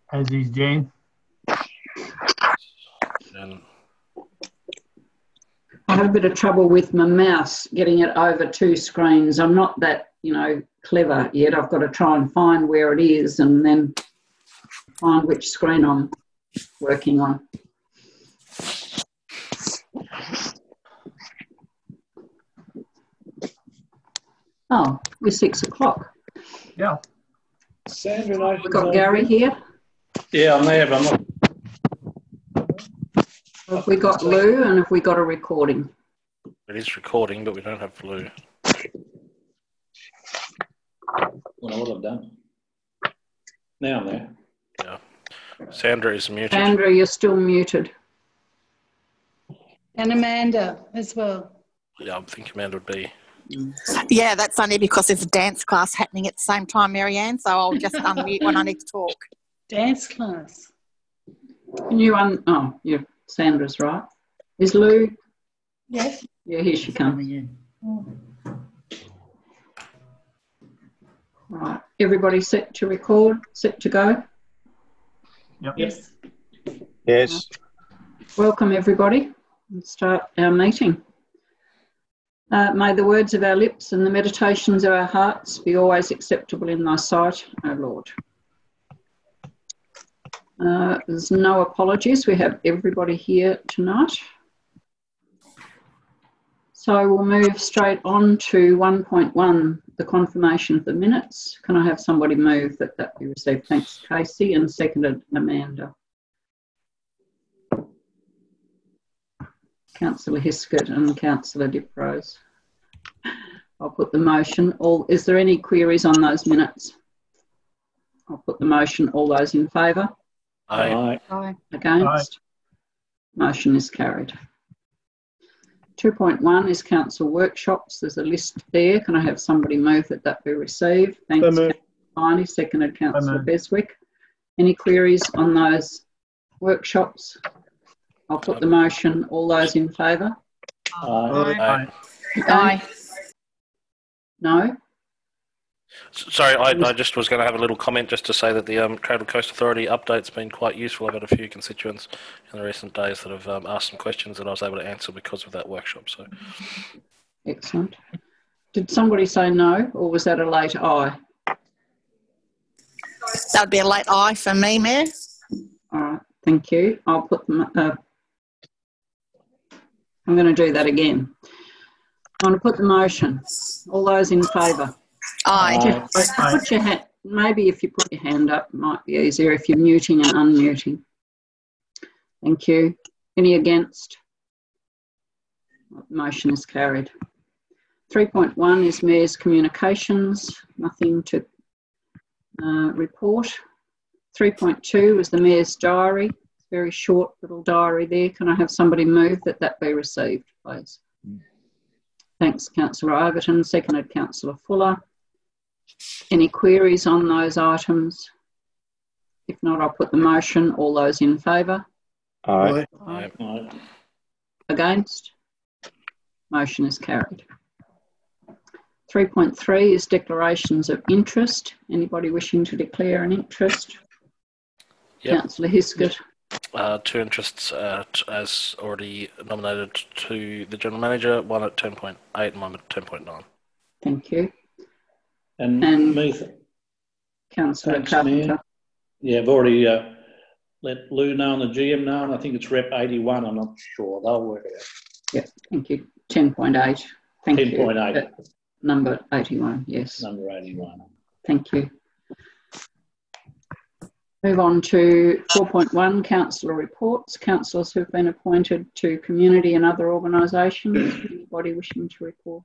As is Jane. And I have a bit of trouble with my mouse getting it over two screens. I'm not that, clever yet. I've got to try and find where it is and then find which screen I'm working on. Oh, we're 6 o'clock. Yeah. Sandra, We've got Gary here. Yeah, I'm there, but I'm not. Have we got Lou and have we got a recording? it is recording, but we don't have Lou. Well, what I've done. Now I'm there. Yeah. Sandra is muted. Sandra, you're still muted. And Amanda as well. Yeah, I think Amanda would be. Yeah, that's only because there's a dance class happening at the same time, Marianne, so I'll just unmute when I need to talk. Dance class. Can you yeah, Sandra's right. Is Lou? Yes. Yeah, here she comes. Right, everybody set to record, set to go? Yep. Yes. Yes. Welcome everybody. Let's start our meeting. May the words of our lips and the meditations of our hearts be always acceptable in thy sight, O Lord. There's no apologies. We have everybody here tonight. So we'll move straight on to 1.1, the confirmation of the minutes. Can I have somebody move that be received? Thanks, Casey, and seconded Amanda. Councillor Hiskett and Councillor Diprose. I'll put the motion. Is there any queries on those minutes? I'll put the motion. All those in favour? Aye. Aye. Against? Aye. Motion is carried. 2.1 is council workshops. There's a list there. Can I have somebody move that be received? Thanks, Councillor Viney. Seconded Councillor Beswick. Any queries on those workshops? I'll put the motion. All those in favour? Aye. Aye. No? Sorry, I just was going to have a little comment just to say that the Cradle Coast Authority update's been quite useful. I've had a few constituents in the recent days that have asked some questions that I was able to answer because of that workshop. So, excellent. Did somebody say no, or was that a late aye? That would be a late aye for me, Mayor. All right, thank you. I'll put them. I'm going to do that again. I'm going to put the motion. All those in favour? Aye. Put your hand. Maybe if you put your hand up, it might be easier if you're muting and unmuting. Thank you. Any against? Motion is carried. 3.1 is Mayor's communications. Nothing to report. 3.2 is the Mayor's diary. Very short little diary there. Can I have somebody move that be received, please? Thanks, Councillor Overton. Seconded Councillor Fuller. Any queries on those items? If not, I'll put the motion. All those in favour? Aye. Aye. Against? Motion is carried. 3.3 is declarations of interest. Anybody wishing to declare an interest? Yep. Councillor Hiskett. Two interests as already nominated to the General Manager, one at 10.8 and one at 10.9. Thank you. And me, Councillor thanks, Carpenter. Mayor. Yeah, I've already let Lou know and the GM know, and I think it's Rep 81. I'm not sure. They'll work it out. Yep, thank you. 10.8. Thank you. 10.8. Number 81, yes. Number 81. Thank you. Move on to 4.1, councillor reports. Councillors who have been appointed to community and other organisations. Anybody wishing to report?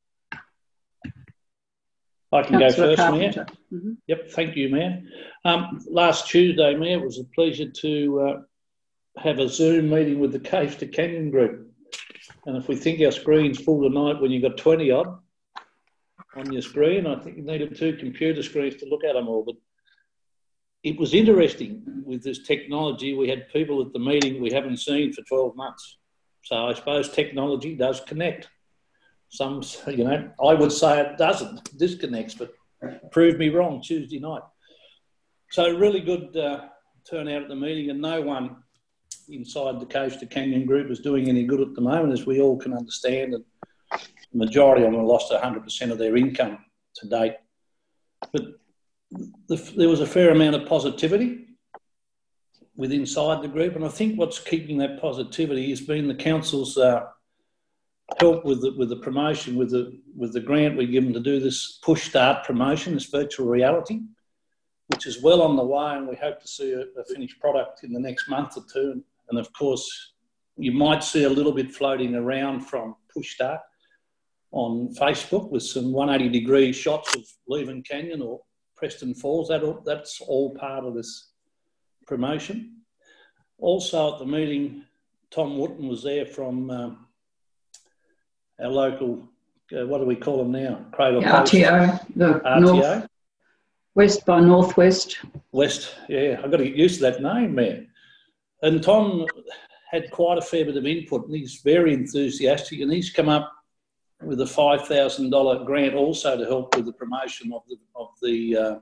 I can Councillor go first, Carpenter. Mayor. Mm-hmm. Yep, thank you, Mayor. Last Tuesday, Mayor, it was a pleasure to have a Zoom meeting with the Cave to Canyon group. And if we think our screen's full tonight when you've got 20 odd on your screen, I think you needed 2 computer screens to look at them all. But it was interesting with this technology. We had people at the meeting we haven't seen for 12 months. So I suppose technology does connect. Some, I would say it doesn't, disconnects, but prove me wrong Tuesday night. So really good turnout at the meeting, and no one inside the Coast of Canyon Group is doing any good at the moment, as we all can understand, and the majority of them have lost 100% of their income to date. But there was a fair amount of positivity within inside the group, and I think what's keeping that positivity has been the council's help with the promotion, with the grant we give them to do this push start promotion, this virtual reality, which is well on the way, and we hope to see a finished product in the next month or two. And of course, you might see a little bit floating around from Push Start on Facebook with some 180-degree shots of Leven Canyon or Preston Falls. That's all part of this promotion. Also at the meeting, Tom Wootton was there from our local, what do we call them now? Cradle Coast. RTO, the RTO. West by Northwest. West, yeah. I've got to get used to that name, man. And Tom had quite a fair bit of input, and he's very enthusiastic, and he's come up with a $5,000 grant also to help with the promotion of the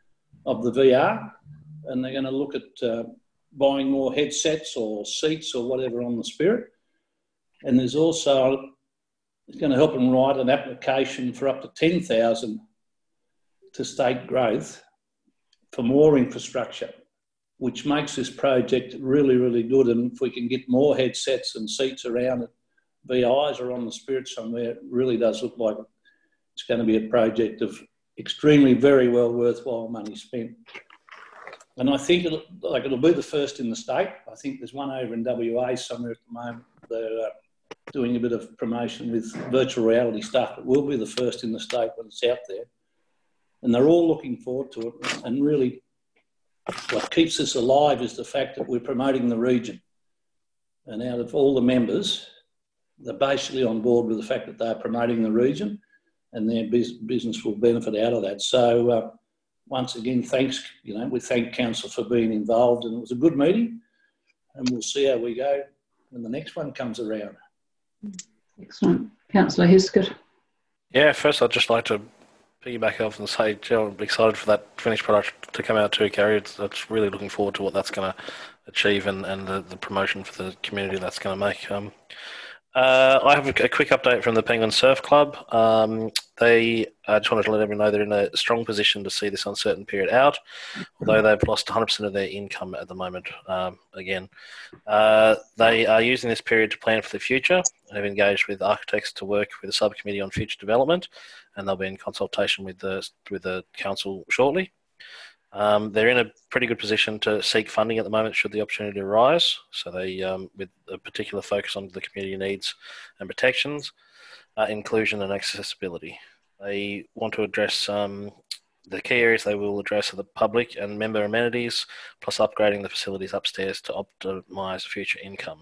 VR, and they're going to look at buying more headsets or seats or whatever on the Spirit. And there's also, it's going to help them write an application for up to $10,000 to state growth for more infrastructure, which makes this project really, really good. And if we can get more headsets and seats around it, VIs are on the Spirit somewhere, it really does look like it's going to be a project of extremely, very well worthwhile money spent. And I think it'll be the first in the state. I think there's one over in WA somewhere at the moment. They're doing a bit of promotion with virtual reality stuff. It will be the first in the state when it's out there. And they're all looking forward to it. And really, what keeps this alive is the fact that we're promoting the region. And out of all the members, they're basically on board with the fact that they're promoting the region, and their business will benefit out of that. So once again, thanks. We thank Council for being involved, and it was a good meeting, and we'll see how we go when the next one comes around. Excellent. Councillor Hiskett. Yeah, first I'd just like to piggyback off and say, I'm excited for that finished product to come out too, Carrie. It's really looking forward to what that's going to achieve and the promotion for the community that's going to make. I have a quick update from the Penguin Surf Club. I just wanted to let everyone know they're in a strong position to see this uncertain period out, although they've lost 100% of their income at the moment. Again, they are using this period to plan for the future and have engaged with architects to work with a subcommittee on future development, and they'll be in consultation with the council shortly. They're in a pretty good position to seek funding at the moment should the opportunity arise. So they, with a particular focus on the community needs and protections, inclusion and accessibility. They want to address the key areas they will address are the public and member amenities, plus upgrading the facilities upstairs to optimise future income.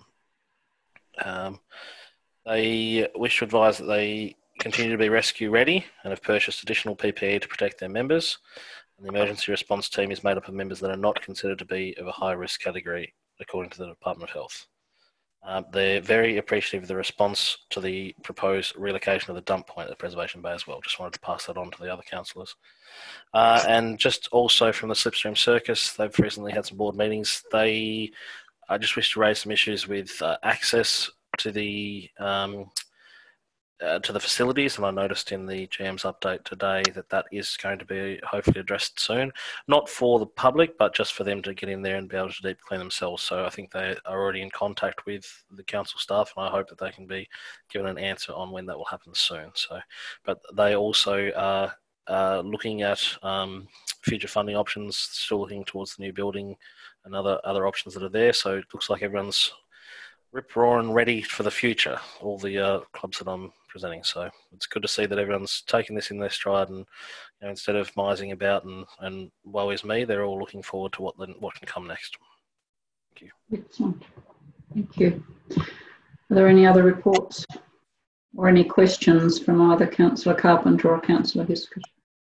They wish to advise that they continue to be rescue ready and have purchased additional PPE to protect their members. And the emergency response team is made up of members that are not considered to be of a high risk category, according to the Department of Health. They're very appreciative of the response to the proposed relocation of the dump point at Preservation Bay as well. Just wanted to pass that on to the other councillors. And just also from the Slipstream Circus, they've recently had some board meetings. I just wish to raise some issues with access to the facilities, and I noticed in the GM's update today that is going to be hopefully addressed soon. Not for the public, but just for them to get in there and be able to deep clean themselves. So I think they are already in contact with the council staff, and I hope that they can be given an answer on when that will happen soon. So, but they also are looking at future funding options, still looking towards the new building and other options that are there. So it looks like everyone's rip-roaring ready for the future, all the clubs that I'm presenting. So it's good to see that everyone's taking this in their stride, and instead of mising about and woe is me, they're all looking forward to what can come next. Thank you. Excellent. Thank you. Are there any other reports or any questions from either Councillor Carpenter or Councillor Hiskett?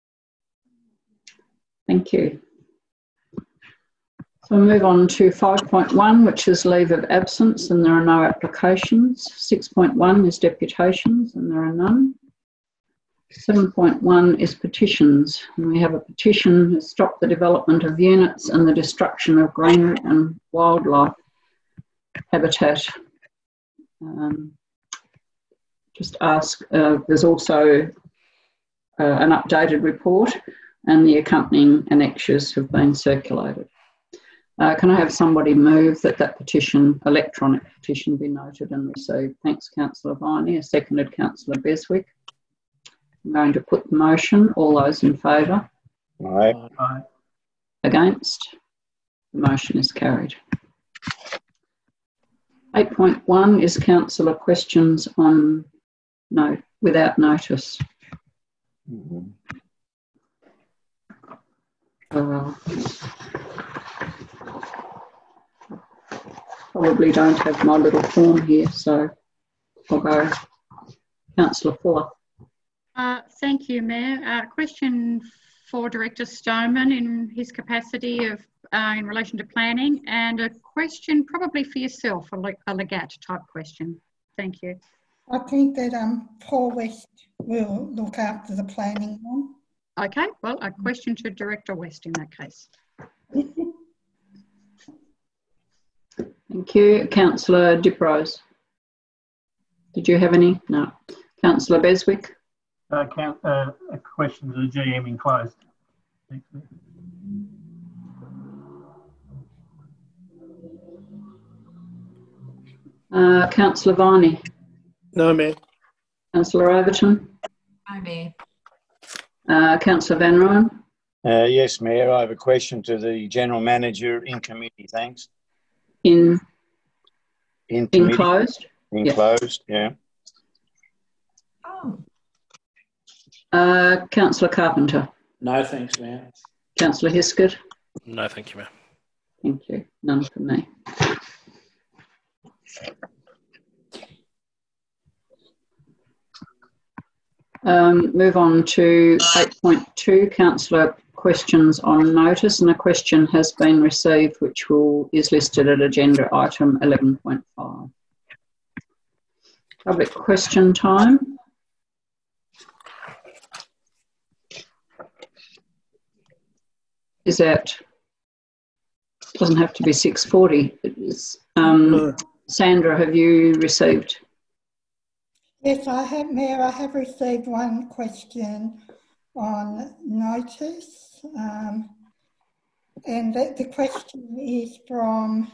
Thank you. So we'll move on to 5.1, which is leave of absence, and there are no applications. 6.1 is deputations, and there are none. 7.1 is petitions, and we have a petition to stop the development of units and the destruction of green and wildlife habitat. Just ask, there's also an updated report, and the accompanying annexures have been circulated. Can I have somebody move that petition, electronic petition, be noted and received? Thanks, Councillor Viney. A seconded, Councillor Beswick. I'm going to put the motion. All those in favour? Aye. Aye. Against? The motion is carried. 8.1 is councillor questions on without notice. Probably don't have my little form here, so I'll go. Councillor Fuller. Thank you, Mayor. Question for Director Stoneman in his capacity of in relation to planning, and a question probably for yourself, a Legat type question. Thank you. I think that Paul West will look after the planning one. Okay, well, a question to Director West in that case. Thank you. Councillor Diprose. Did you have any? No. Councillor Beswick. A question to the GM enclosed. Thanks, Mayor. Councillor Viney. No, Mayor. Councillor Overton. No, Mayor. Councillor Van Rooyen. Yes, Mayor. I have a question to the General Manager in committee. Thanks. In committee. Enclosed? Enclosed, yeah. Councillor Carpenter. No, thanks, Mayor. Councillor Hiskett. No, thank you, Mayor. Thank you. None for me. Move on to 8.2, councillor questions on notice, and a question has been received which is listed at agenda item 11.5. Public question time. Is that, doesn't have to be 6:40. It is, Sandra, have you received? Yes, I have, Mayor. I have received one question on notice, and the question is from,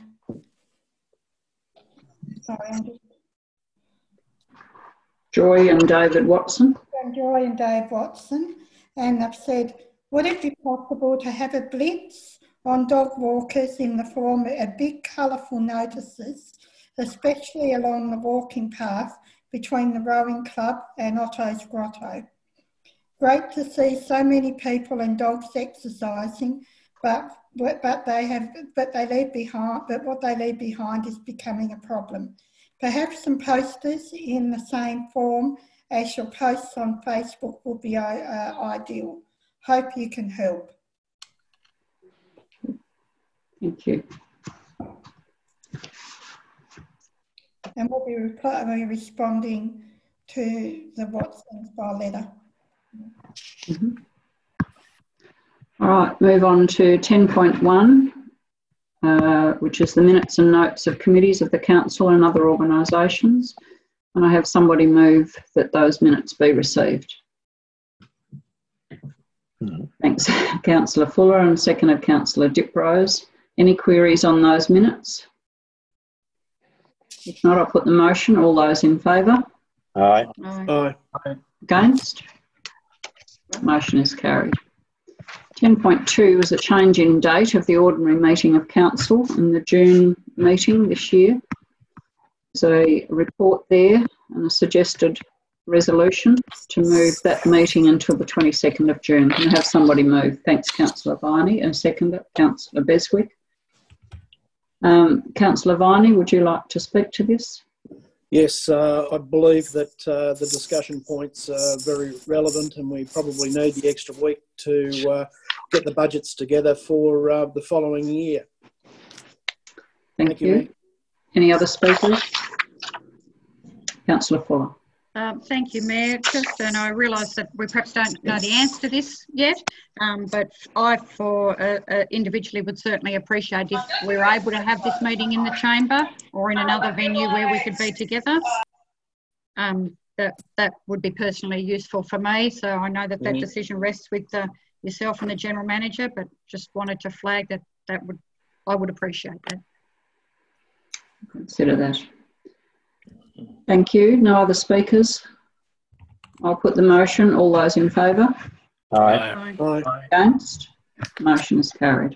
Joy and David Watson. From Joy and Dave Watson, and they've said, would it be possible to have a blitz on dog walkers in the form of big colourful notices, especially along the walking path between the rowing club and Otto's Grotto? Great to see so many people and dogs exercising, but what they leave behind is becoming a problem. Perhaps some posters in the same form as your posts on Facebook would be ideal. Hope you can help. Thank you. And we'll be responding to the Watsons by letter. All right, move on to 10.1, which is the minutes and notes of committees of the council and other organisations. And I have somebody move that those minutes be received. Thanks, Councillor Fuller, and seconded Councillor Diprose. Any queries on those minutes? If not, I'll put the motion. All those in favour? Aye. Aye. Against? Motion is carried. 10.2 is a change in date of the ordinary meeting of council in the June meeting this year. There's a report there and a suggested resolution to move that meeting until the 22nd of June. Can I have somebody move? Thanks, Councillor Viney, and second, Councillor Beswick. Councillor Viney, would you like to speak to this? Yes, I believe that the discussion points are very relevant, and we probably need the extra week to get the budgets together for the following year. Thank you. Any other speakers? Councillor Fuller. Thank you, Mayor. Just, and I realise that we perhaps don't know the answer to this yet, but I, individually, would certainly appreciate if we were able to have this meeting in the chamber or in another venue where we could be together. That would be personally useful for me. So I know that that decision rests with yourself and the General Manager, but just wanted to flag that I would appreciate that. Consider that. Thank you. No other speakers. I'll put the motion. All those in favour? Aye. Aye. Against? Motion is carried.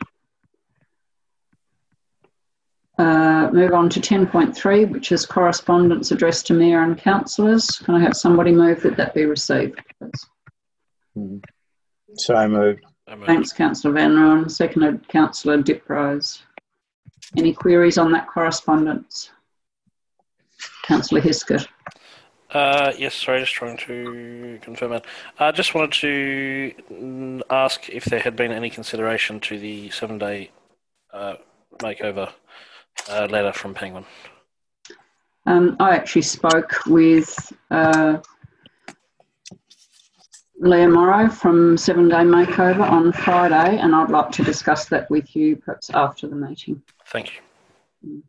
Move on to 10.3, which is correspondence addressed to Mayor and councillors. Can I have somebody move that be received, please? So moved. Thanks, Councillor Van Rooyen. Seconded, Councillor Diprose. Any queries on that correspondence? Councillor Hiskett. Yes, sorry, just trying to confirm that. I just wanted to ask if there had been any consideration to the 7-day makeover letter from Penguin. I actually spoke with Leah Morrow from 7-Day Makeover on Friday, and I'd like to discuss that with you perhaps after the meeting. Thank you.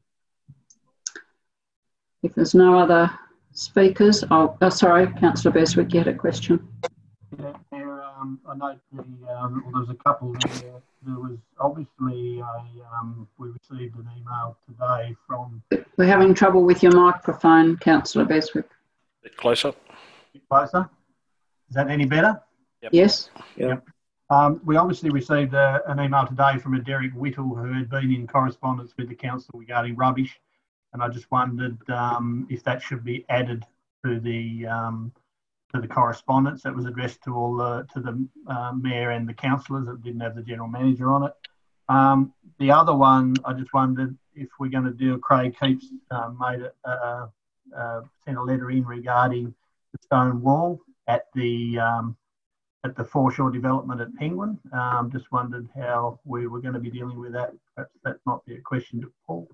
If there's no other speakers, sorry, Councillor Beswick, you had a question. Yeah, Mayor, I know there was a couple there. There was obviously we received an email today from... We're having trouble with your microphone, Councillor Beswick. A bit closer. A bit closer. Is that any better? Yep. Yes. Yep. We obviously received an email today from a Derek Whittle who had been in correspondence with the council regarding rubbish, and I just wondered if that should be added to the correspondence that was addressed to all the mayor and the councillors that didn't have the general manager on it. The other one, I just wondered if we're going to do. Craig Keeps sent a letter in regarding the stone wall at the foreshore development at Penguin. Just wondered how we were going to be dealing with that. Perhaps that might be a question to Paul.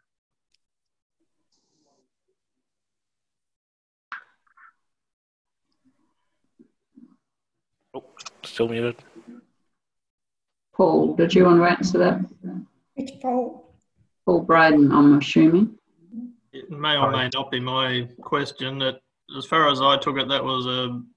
Oh, still muted. Paul, did you want to answer that? It's Paul. Paul Braden, I'm assuming. It may or may not be my question. That, as far as I took it, that was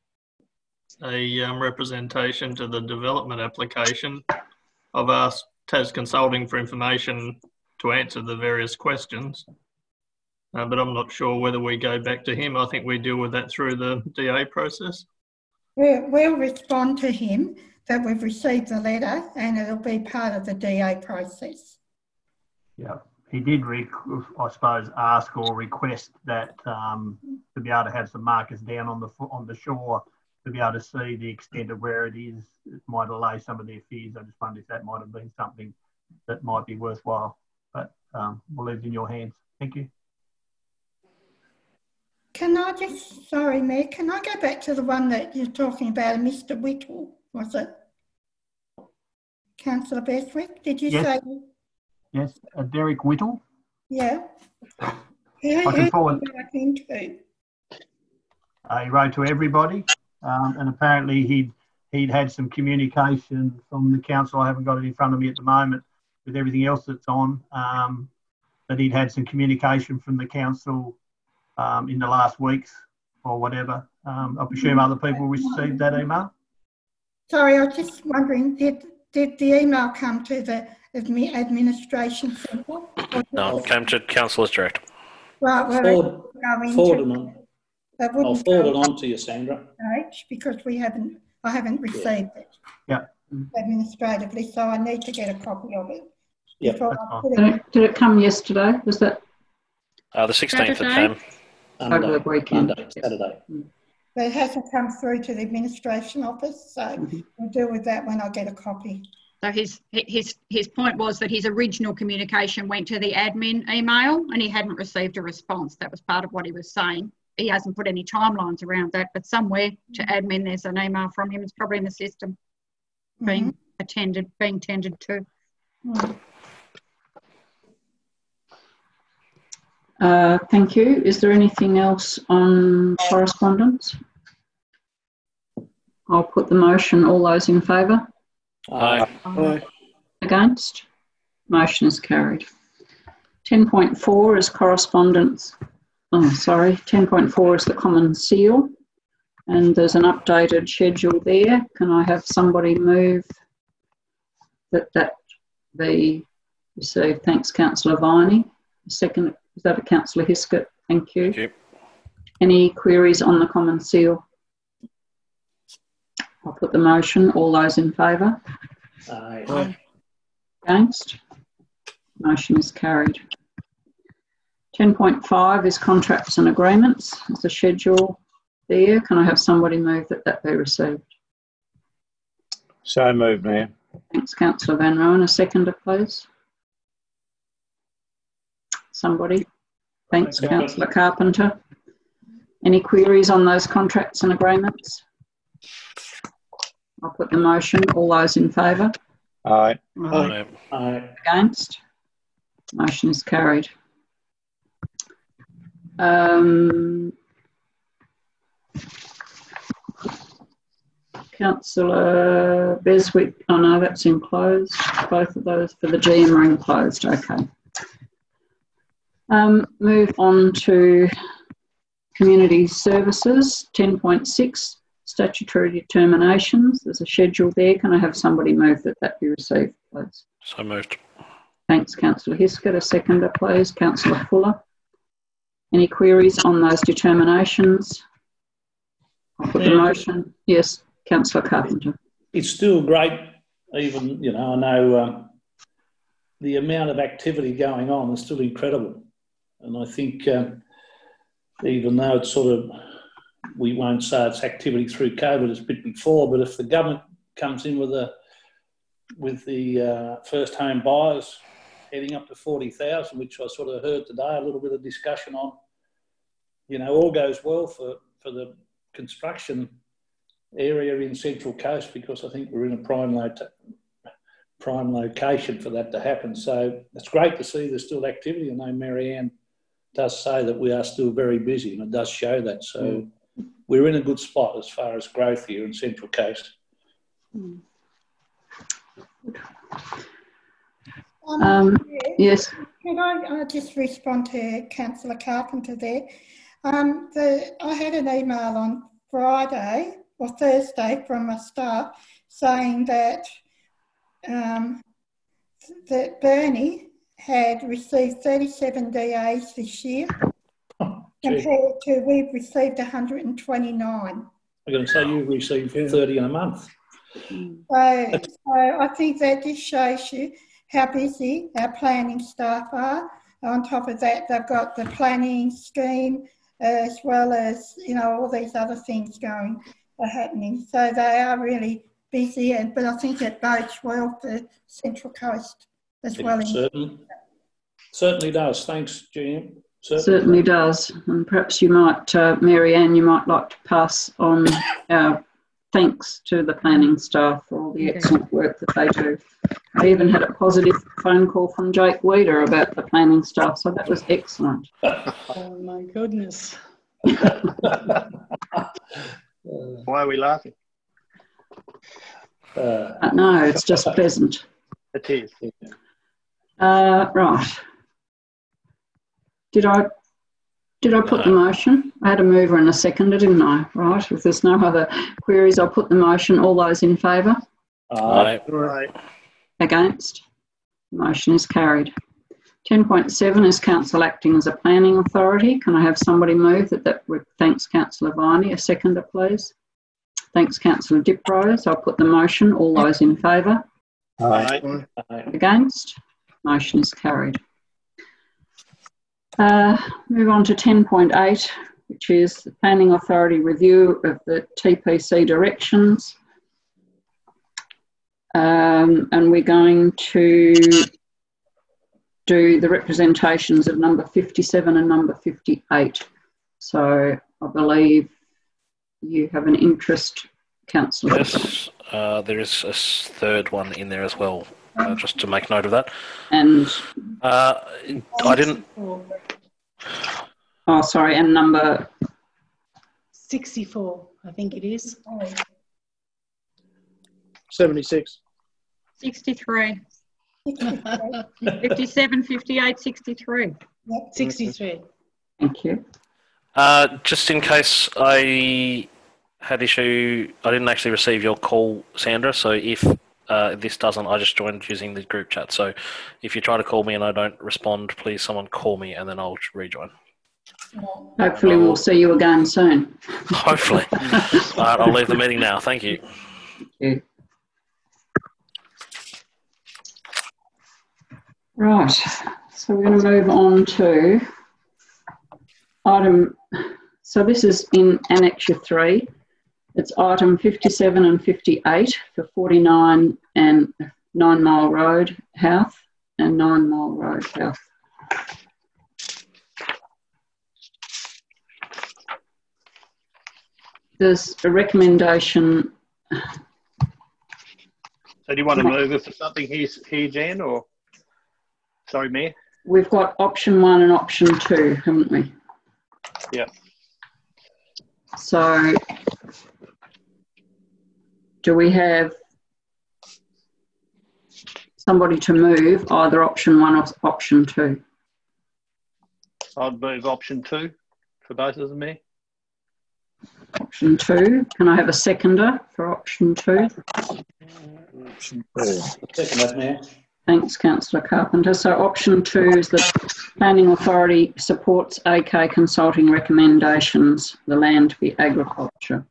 a representation to the development application. I've asked Tas Consulting for information to answer the various questions, but I'm not sure whether we go back to him. I think we deal with that through the DA process. We'll respond to him that we've received the letter and it'll be part of the DA process. Yeah, he did, I suppose, ask or request that to be able to have some markers down on the shore to be able to see the extent of where it is. It might allay some of their fears. I just wonder if that might have been something that might be worthwhile. But we'll leave it in your hands. Thank you. Can I just, sorry, Mayor, can I go back to the one that you're talking about, Mr. Whittle, was it? Councillor Beswick, did you say? Yes, Derek Whittle. Yeah. I can forward. Into? He wrote to everybody, and apparently he'd had some communication from the council. I haven't got it in front of me at the moment with everything else that's on, but he'd had some communication from the council in the last weeks or whatever. I presume other people received that email? Sorry, I was just wondering, did the email come to the administration centre? No, it came to Councillors Direct. Right, well, I'll forward it on to you, Sandra. Because I haven't received it. Yeah. Administratively, so I need to get a copy of it. Yeah. Did it come yesterday? Was that? The 16th it came. Over the weekend. Saturday. But it hasn't come through to the administration office, so we'll deal with that when I get a copy. So his point was that his original communication went to the admin email and he hadn't received a response. That was part of what he was saying. He hasn't put any timelines around that, but somewhere to admin there's an email from him. It's probably in the system being tended to. Thank you. Is there anything else on correspondence? I'll put the motion. All those in favour? Aye. Aye. Against? Motion is carried. 10.4 is correspondence. 10.4 is the common seal, and there's an updated schedule there. Can I have somebody move that be received? Thanks, Councillor Viney. Second, is that a Councillor Hiskett? Thank you. Thank you. Any queries on the common seal? I'll put the motion. All those in favour? Aye. Aye. Against? Motion is carried. 10.5 is contracts and agreements. There's a schedule there. Can I have somebody move that be received? So moved, Mayor. Thanks, Councillor Van Roen. A seconder, please. Somebody. Thanks, Councillor Carpenter. Any queries on those contracts and agreements? I'll put the motion. All those in favour? Aye. Aye. Aye. Against? Motion is carried. Councillor Beswick, oh no, that's enclosed. Both of those for the GM are enclosed. Okay. Move on to community services. 10.6, statutory determinations. There's a schedule there. Can I have somebody move that be received, please? So moved. Thanks, Councillor Hiskett. A seconder, please. Councillor Fuller. Any queries on those determinations? I'll put the motion. Yes, Councillor Carpenter. It's still great, even, you know, I know the amount of activity going on is still incredible. And I think even though it's sort of, we won't say it's activity through COVID, it's a bit before, but if the government comes in with the first home buyers heading up to 40,000, which I sort of heard today, a little bit of discussion on, you know, all goes well for the construction area in Central Coast, because I think we're in a prime location for that to happen. So it's great to see there's still activity. I know Marianne does say that we are still very busy, and it does show that. So we're in a good spot as far as growth here in Central Coast. Yes. Can I just respond to Councillor Carpenter there? I had an email on Friday or Thursday from my staff saying that that Bernie had received 37 DAs this year, compared to we've received 129. I'm going to say you've received 30 in a month. So I think that just shows you how busy our planning staff are. On top of that, they've got the planning scheme as well as, you know, all these other things happening. So they are really busy, but I think it bodes well for Central Coast as well. Certainly does. Thanks, GM. Certainly does. And perhaps you might, Marianne, you might like to pass on our thanks to the planning staff for all the excellent work that they do. I even had a positive phone call from Jake Weeder about the planning staff, so that was excellent. Oh my goodness. Why are we laughing? No, it's just pleasant. It is. Right. Did I put the motion? I had a mover and a seconder, didn't I? Right. If there's no other queries, I'll put the motion. All those in favour? Aye. Aye. Against? Motion is carried. 10.7 is council acting as a planning authority. Can I have somebody move that thanks Councillor Viney. A seconder, please. Thanks, Councillor Diprose. I'll put the motion. All those in favour? Aye. Against? Motion is carried. Move on to 10.8, which is the Planning Authority review of the TPC directions. And we're going to do the representations of number 57 and number 58. So I believe you have an interest, Councillor. Yes, there is a third one in there as well, just to make note of that. And I didn't. Oh, sorry, and number 64, I think it is. 76. 63. 57, 58, 63. 63. Thank you. Just in case I had issue, I didn't actually receive your call, Sandra. So if this doesn't, I just joined using the group chat. So if you try to call me and I don't respond, please someone call me and then I'll rejoin. Hopefully we'll see you again soon. Hopefully. All right, I'll leave the meeting now. Thank you. Thank you. Right, so we're going to move on to item, so this is in Annexure 3. It's item 57 and 58 for 49 and 9 Mile Road, Howth, and 9 Mile Road, Howth. There's a recommendation. So do you want to move it for something here, Jan, or? Sorry, Mayor. We've got option 1 and option 2, haven't we? Yeah. So do we have somebody to move either option 1 or option 2? I'd move option 2 for both of them, Mayor. Option 2. Can I have a seconder for option 2? Option 2. Second that, Mayor. Thanks, Councillor Carpenter. So option 2 is the Planning Authority supports AK Consulting recommendations, the land to be agriculture.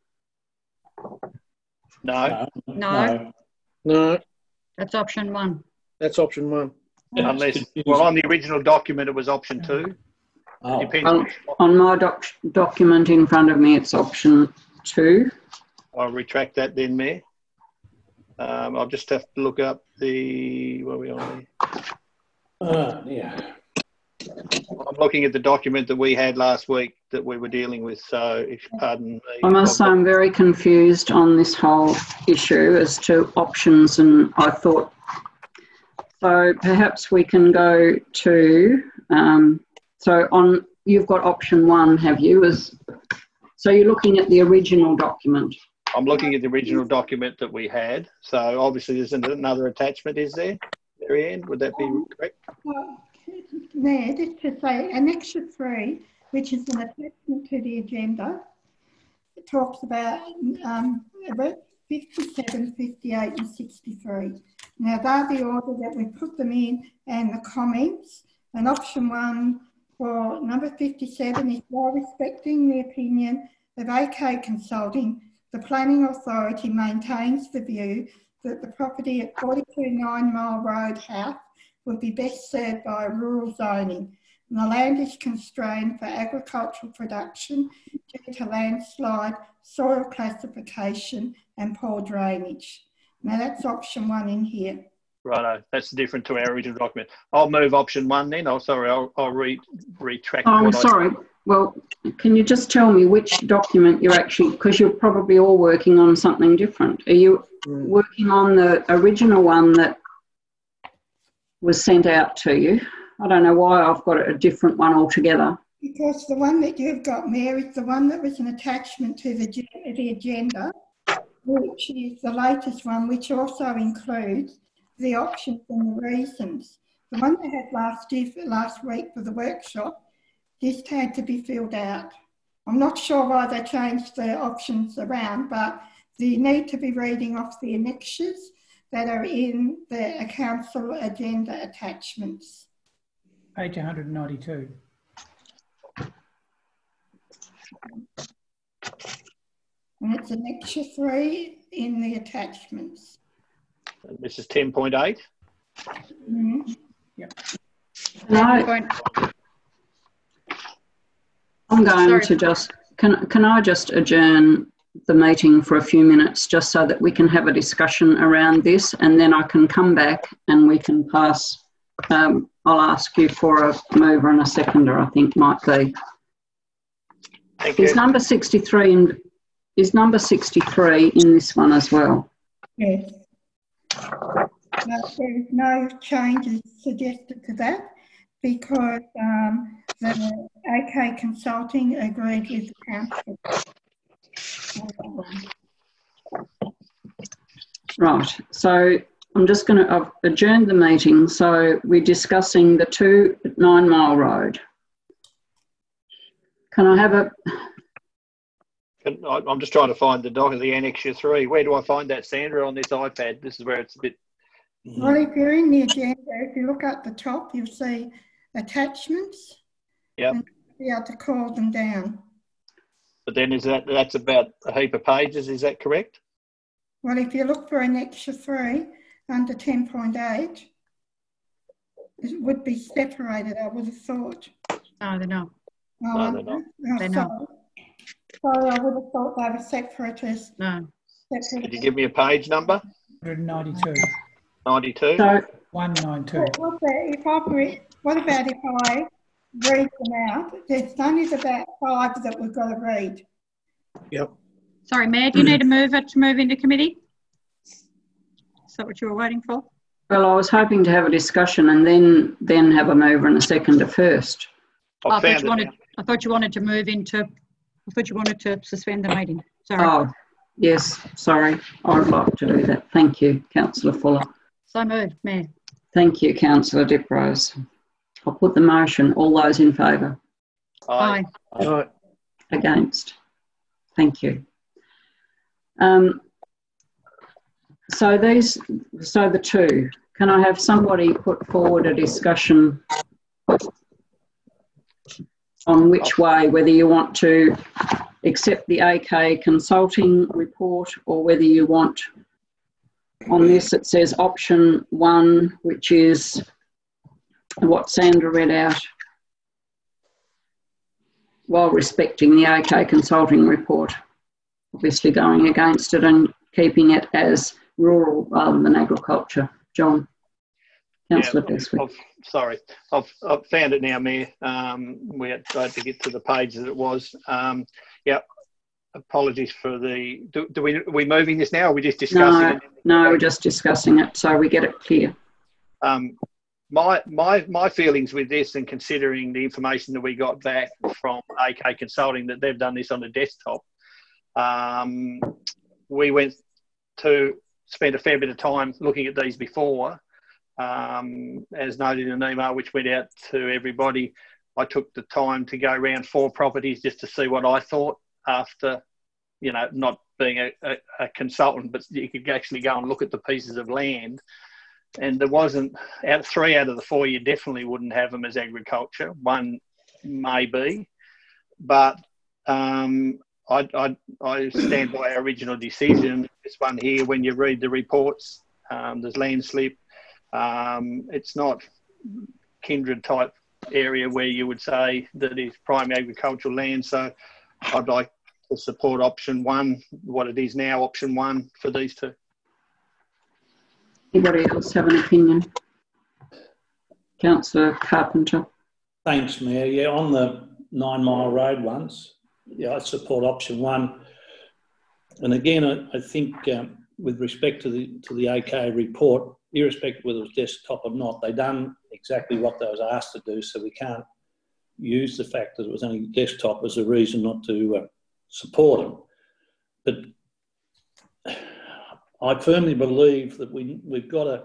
No. No. No, That's option 1. that's option 1. Unless, well, on the original document, it was option 2. Oh. Depends. On my document in front of me, it's option 2. I'll retract that then, Mayor. I'll just have to look up the, where are we on there? Yeah. I'm looking at the document that we had last week that we were dealing with, so if you pardon me. I must say I'm very confused on this whole issue as to options, and I thought, so perhaps we can go to, so on, you've got option 1, have you? So you're looking at the original document. I'm looking at the original document that we had. So obviously there's another attachment, is there, Mary Ann? Would that be correct? There, just to say, Annexure 3, which is an attachment to the agenda, it talks about 57, 58 and 63. Now, they're the order that we put them in and the comments. And option 1 for number 57 is, while respecting the opinion of AK Consulting, the Planning Authority maintains the view that the property at 42 9 Mile Road, Howth, would be best served by rural zoning, and the land is constrained for agricultural production due to landslide, soil classification and poor drainage. Now that's option 1 in here. Righto, that's different to our original document. I'll move option 1 then. I'll retract. Oh, I'm sorry. Well, can you just tell me which document you're actually, because you're probably all working on something different. Are you working on the original one that was sent out to you? I don't know why I've got a different one altogether. Because the one that you've got, Mary, is the one that was an attachment to the agenda, which is the latest one, which also includes the options and the reasons. The one they had last week for the workshop just had to be filled out. I'm not sure why they changed the options around, but you need to be reading off the annexures that are in the council agenda attachments. Page 192. And it's annexure 3 in the attachments. This is 10.8. Mm-hmm. Yep. I'm going to just, can I just adjourn the meeting for a few minutes just so that we can have a discussion around this, and then I can come back and we can pass. I'll ask you for a mover and a seconder, I think might be. Thank you. Is number 63 in this one as well? Yes. There is no changes suggested to that because the AK Consulting agreed with the council. Right, so I'm just going to, I've adjourned the meeting, so we're discussing the 2 at 9 Mile Road. Can I have a... I'm just trying to find the doc of the Annexure 3. Where do I find that, Sandra, on this iPad? This is where it's a bit... Well, if you're in the agenda, if you look at the top, you'll see attachments. Yep. And you'll be able to call them down. But then that's about a heap of pages, is that correct? Well, if you look for Annexure 3 under 10.8, it would be separated, I would have thought. No, they're not. No, they're not. They're not. Sorry, I would have thought they were separate as... No. Could you give me a page number? 192. 92? So, 192. What about if I read them out? There's only about 5 that we've got to read. Yep. Sorry, Mayor, do you need to move it to move into committee? Is that what you were waiting for? well, I was hoping to have a discussion and then have a mover and a seconder first. I thought you wanted to move into... I thought you wanted to suspend the meeting. Sorry. Oh, yes, sorry. I would like to do that. Thank you, Councillor Fuller. So moved, Mayor. Thank you, Councillor Diprose. I'll put the motion. All those in favour? Aye. Aye. Against? Thank you. So the 2. Can I have somebody put forward a discussion on which way, whether you want to accept the AK Consulting report or whether you want, on this it says option 1, which is what Sandra read out, while respecting the AK Consulting report, obviously going against it and keeping it as rural rather than agriculture. John. Councillor Bestwick. I've found it now, Mayor. We had to get to the page that it was. Apologies for the... Are we moving this now, or are we just discussing it? No, we're just discussing it, so we get it clear. My feelings with this, and considering the information that we got back from AK Consulting, that they've done this on the desktop, we went to spend a fair bit of time looking at these before. As noted in an email which went out to everybody, I took the time to go around 4 properties just to see what I thought after, not being a consultant, but you could actually go and look at the pieces of land. And there wasn't, 3 out of the 4, you definitely wouldn't have them as agriculture. 1 maybe, but I stand by our original decision. This one here, when you read the reports, there's land slip. It's not kindred type area where you would say that is prime agricultural land. So I'd like to support option 1, what it is now, option 1 for these 2. Anybody else have an opinion? Councillor Carpenter. Thanks, Mayor. Yeah, on the 9 Mile Road ones, I support option 1. And again, I think with respect to the AK report, irrespective whether it was desktop or not, they done exactly what they was asked to do, so we can't use the fact that it was only desktop as a reason not to support them. But I firmly believe that we've got to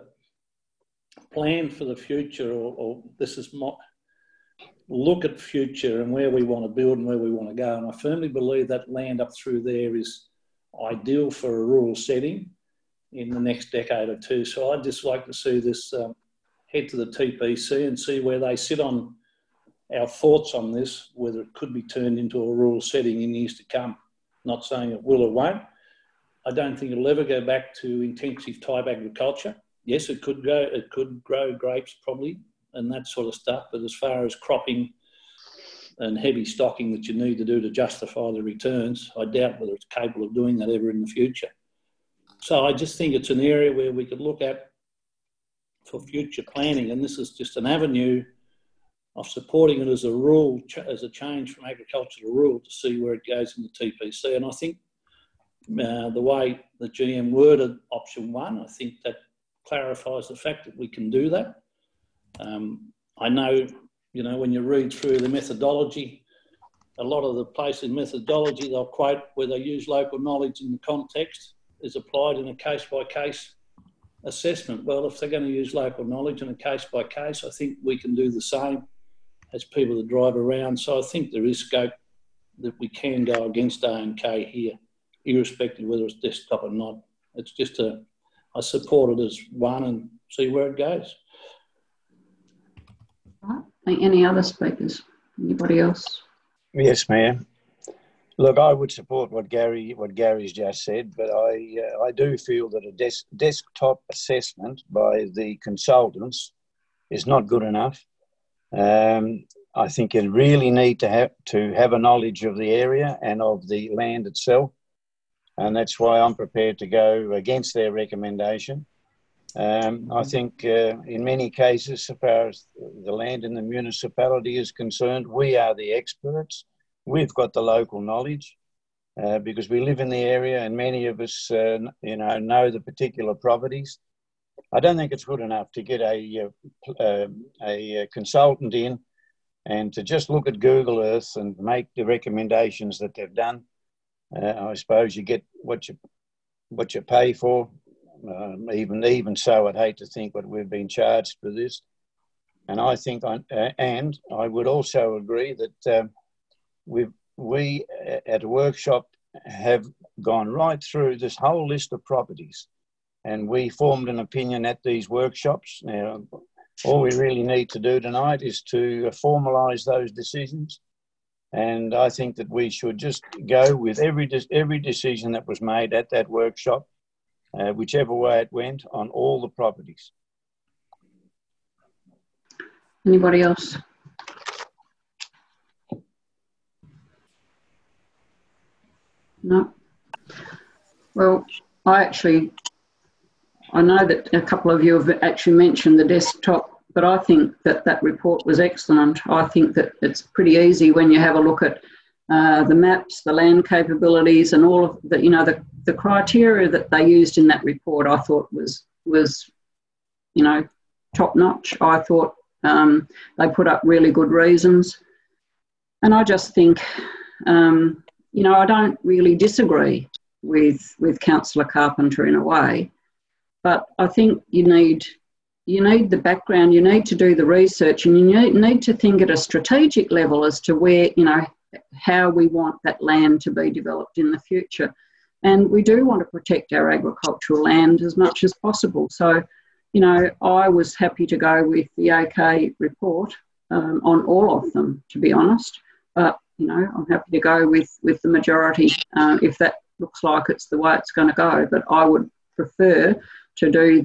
plan for the future, or this is look at future and where we want to build and where we want to go. And I firmly believe that land up through there is ideal for a rural setting in the next decade or 2. So I'd just like to see this head to the TPC and see where they sit on our thoughts on this, whether it could be turned into a rural setting in years to come. Not saying it will or won't. I don't think it'll ever go back to intensive type agriculture. Yes, it could grow grapes probably and that sort of stuff, but as far as cropping and heavy stocking that you need to do to justify the returns, I doubt whether it's capable of doing that ever in the future. So I just think it's an area where we could look at for future planning, and this is just an avenue of supporting it as a change from agriculture to rural to see where it goes in the TPC. And I think the way the GM worded option 1, I think that clarifies the fact that we can do that. I know You know, when you read through the methodology, a lot of the places methodology, they'll quote where they use local knowledge in the context is applied in a case-by-case assessment. Well, if they're going to use local knowledge in a case-by-case, I think we can do the same as people that drive around. So I think there is scope that we can go against A&K here, irrespective of whether it's desktop or not. It's just I support it as one and see where it goes. Right. Any other speakers? Anybody else? Yes, Mayor. Look, I would support what Gary's just said, but I do feel that a desktop assessment by the consultants is not good enough. I think you really need to have a knowledge of the area and of the land itself, and that's why I'm prepared to go against their recommendation. I think in many cases, as far as the land in the municipality is concerned, we are the experts. We've got the local knowledge because we live in the area, and many of us, know the particular properties. I don't think it's good enough to get a consultant in and to just look at Google Earth and make the recommendations that they've done. I suppose you get what you pay for. Even so, I'd hate to think what we've been charged for this. And I think, and I would also agree that we at a workshop have gone right through this whole list of properties, and we formed an opinion at these workshops. Now, all we really need to do tonight is to formalise those decisions, and I think that we should just go with every decision that was made at that workshop, whichever way it went, on all the properties. Anybody else? No. Well, I know that a couple of you have actually mentioned the desktop, but I think that report was excellent. I think that it's pretty easy when you have a look at the maps, the land capabilities, and all of the, the criteria that they used in that report. I thought was top notch. I thought they put up really good reasons, and I just think. I don't really disagree with Councillor Carpenter in a way, but I think you need the background, you need to do the research, and you need to think at a strategic level as to where, how we want that land to be developed in the future. And we do want to protect our agricultural land as much as possible. So, I was happy to go with the OK report on all of them, to be honest, but I'm happy to go with the majority if that looks like it's the way it's going to go. But I would prefer to do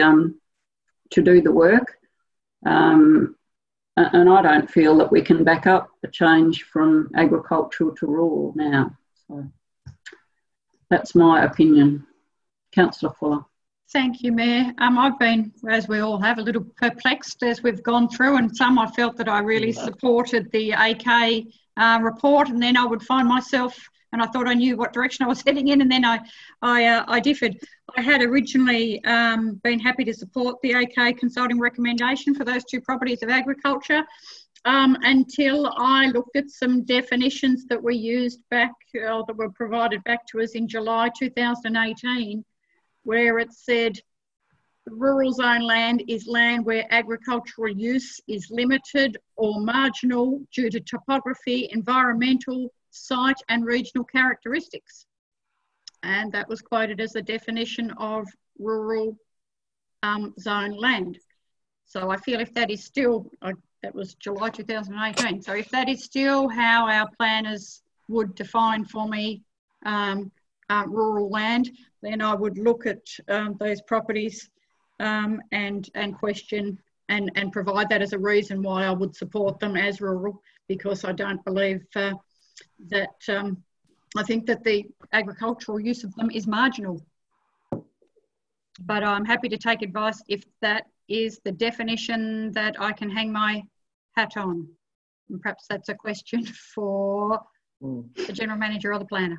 the work, and I don't feel that we can back up a change from agricultural to rural now. So that's my opinion. Councillor Fuller. Thank you, Mayor. I've been, as we all have, a little perplexed as we've gone through, and some I felt that I really supported the AK report, and then I would find myself, and I thought I knew what direction I was heading in, and then I differed. I had originally been happy to support the AK consulting recommendation for those two properties of agriculture until I looked at some definitions that were used back, or that were provided back to us in July 2018, where it said rural zone land is land where agricultural use is limited or marginal due to topography, environmental, site and regional characteristics. And that was quoted as the definition of rural zone land. So I feel if that is still, that was July 2018, so if that is still how our planners would define for me rural land, then I would look at those properties and question and provide that as a reason why I would support them as rural, because I don't believe that I think that the agricultural use of them is marginal. But I'm happy to take advice if that is the definition that I can hang my hat on. And perhaps that's a question for the General Manager or the Planner.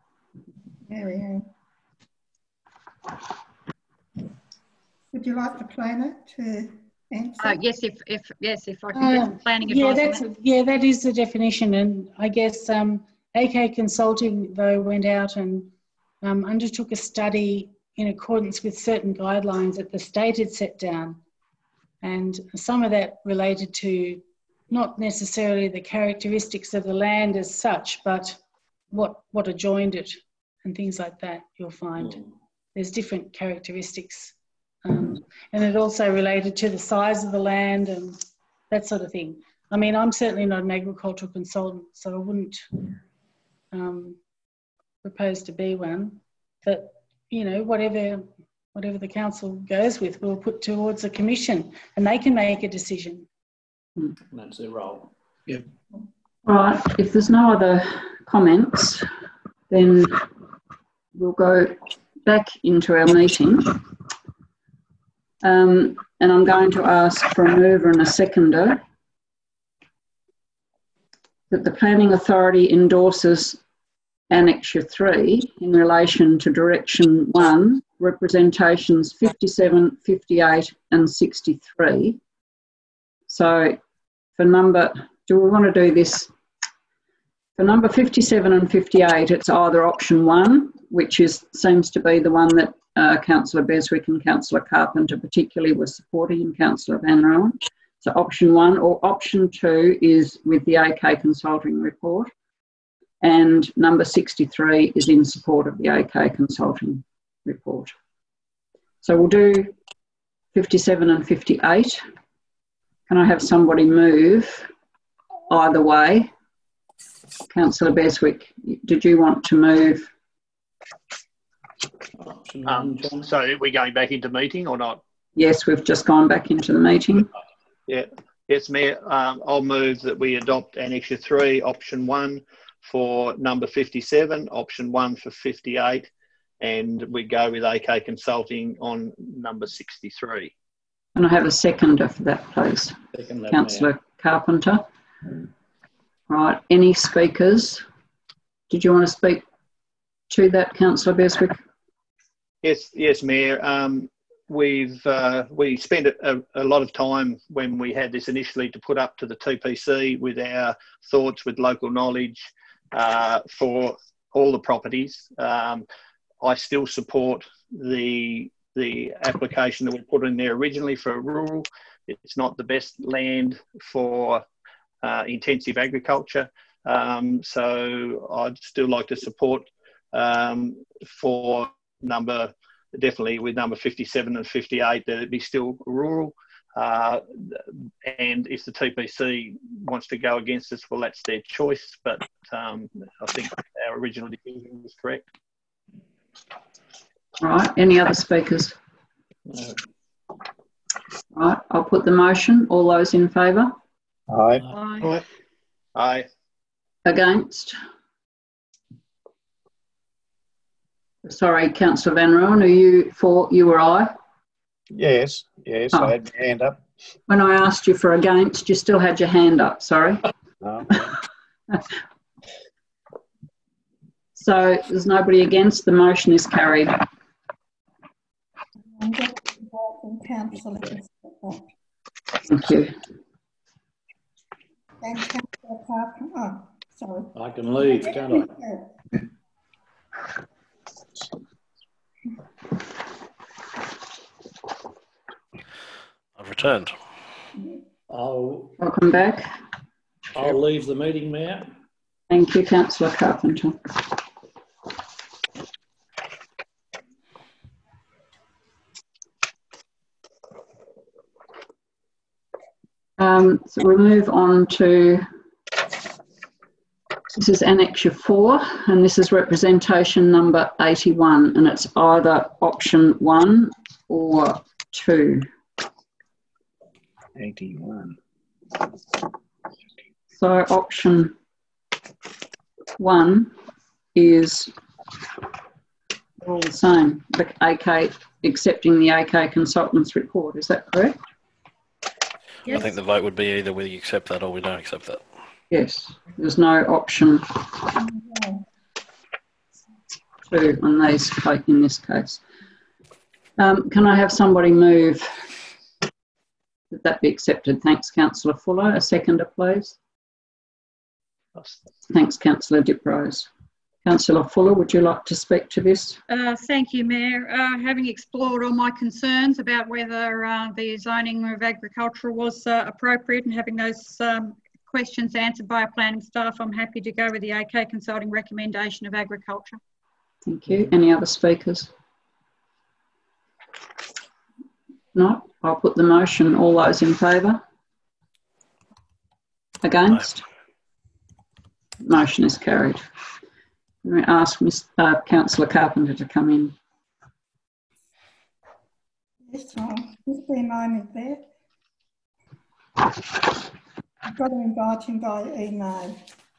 Mary Ann. Would you like the planner to answer? Yes, if I can get some planning advice. That is the definition, and I guess AK Consulting though went out and undertook a study in accordance with certain guidelines that the state had set down, and some of that related to not necessarily the characteristics of the land as such, but what adjoined it and things like that. You'll find there's different characteristics. And it also related to the size of the land and that sort of thing. I mean, I'm certainly not an agricultural consultant, so I wouldn't propose to be one. But, you know, whatever the council goes with, we'll put towards the commission and they can make a decision. That's their role. Yep. Right, if there's no other comments, then we'll go back into our meeting. And I'm going to ask for a mover and a seconder that the Planning Authority endorses Annexure 3 in relation to Direction 1, representations 57, 58 and 63. So for do we want to do this? For number 57 and 58, it's either option 1, which seems to be the one that Councillor Beswick and Councillor Carpenter particularly were supporting, and Councillor Van Roen. So option 1, or option 2 is with the AK Consulting report, and number 63 is in support of the AK Consulting report. So we'll do 57 and 58. Can I have somebody move either way? Councillor Beswick, did you want to move? So we're going back into meeting or not? Yes, we've just gone back into the meeting. Yeah. Yes, Mayor. I'll move that we adopt Annexure 3, option 1 for number 57, option 1 for 58, and we go with AK Consulting on number 63. Can I have a seconder for that, please? Councillor Carpenter. Right, any speakers? Did you want to speak to that, Councillor Beswick? Yes, Mayor. We spent a lot of time when we had this initially to put up to the TPC with our thoughts, with local knowledge for all the properties. I still support the application that we put in there originally for rural. It's not the best land for intensive agriculture. So I'd still like to support for definitely with number 57 and 58, that it be still rural. And if the TPC wants to go against us, well, that's their choice. But I think our original decision was correct. Right, any other speakers? No. Right, I'll put the motion. All those in favour? Aye. Aye. Aye. Against? Sorry, Councillor Van Roen, are you for? You were aye? Yes, I had my hand up. When I asked you for against, you still had your hand up, sorry. No. So there's nobody against, the motion is carried. Thank you. And Councillor Carpenter. Oh, sorry. I can leave, can't I? I've returned. Welcome back. I'll leave the meeting, Mayor. Thank you, Councillor Carpenter. So we'll move on to, this is Annexure 4, and this is representation number 81, and it's either option 1 or 2. 81. So option 1 is all the same, the AK, accepting the AK consultant's report, is that correct? Yes. I think the vote would be either we accept that or we don't accept that. Yes, there's no option 2 on these in this case. Can I have somebody move that be accepted. Thanks, Councillor Fuller. A seconder, please. Thanks, Councillor Diprose. Councillor Fuller, would you like to speak to this? Thank you, Mayor. Having explored all my concerns about whether the zoning of agricultural was appropriate and having those questions answered by our planning staff, I'm happy to go with the AK Consulting recommendation of agriculture. Thank you. Any other speakers? No? I'll put the motion. All those in favour? Against? No. Motion is carried. I'm going to ask Councillor Carpenter to come in. Yes, just be a moment there. I've got to invite him by email.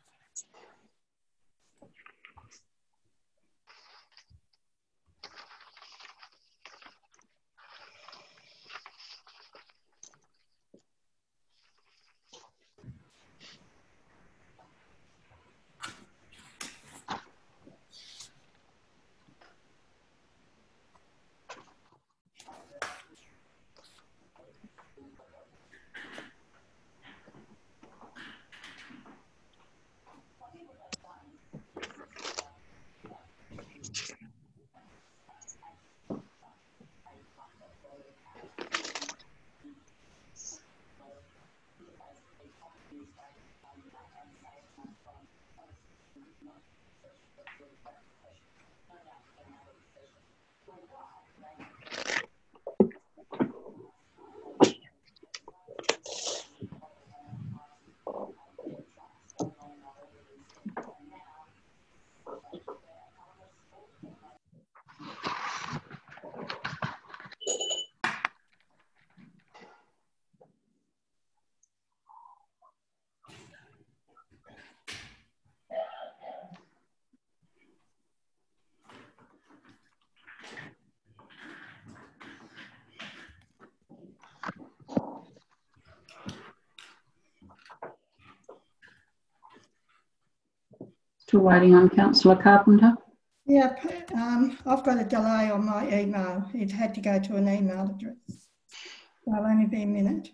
Still waiting on Councillor Carpenter? Yeah, I've got a delay on my email. It had to go to an email address. So I'll only be a minute.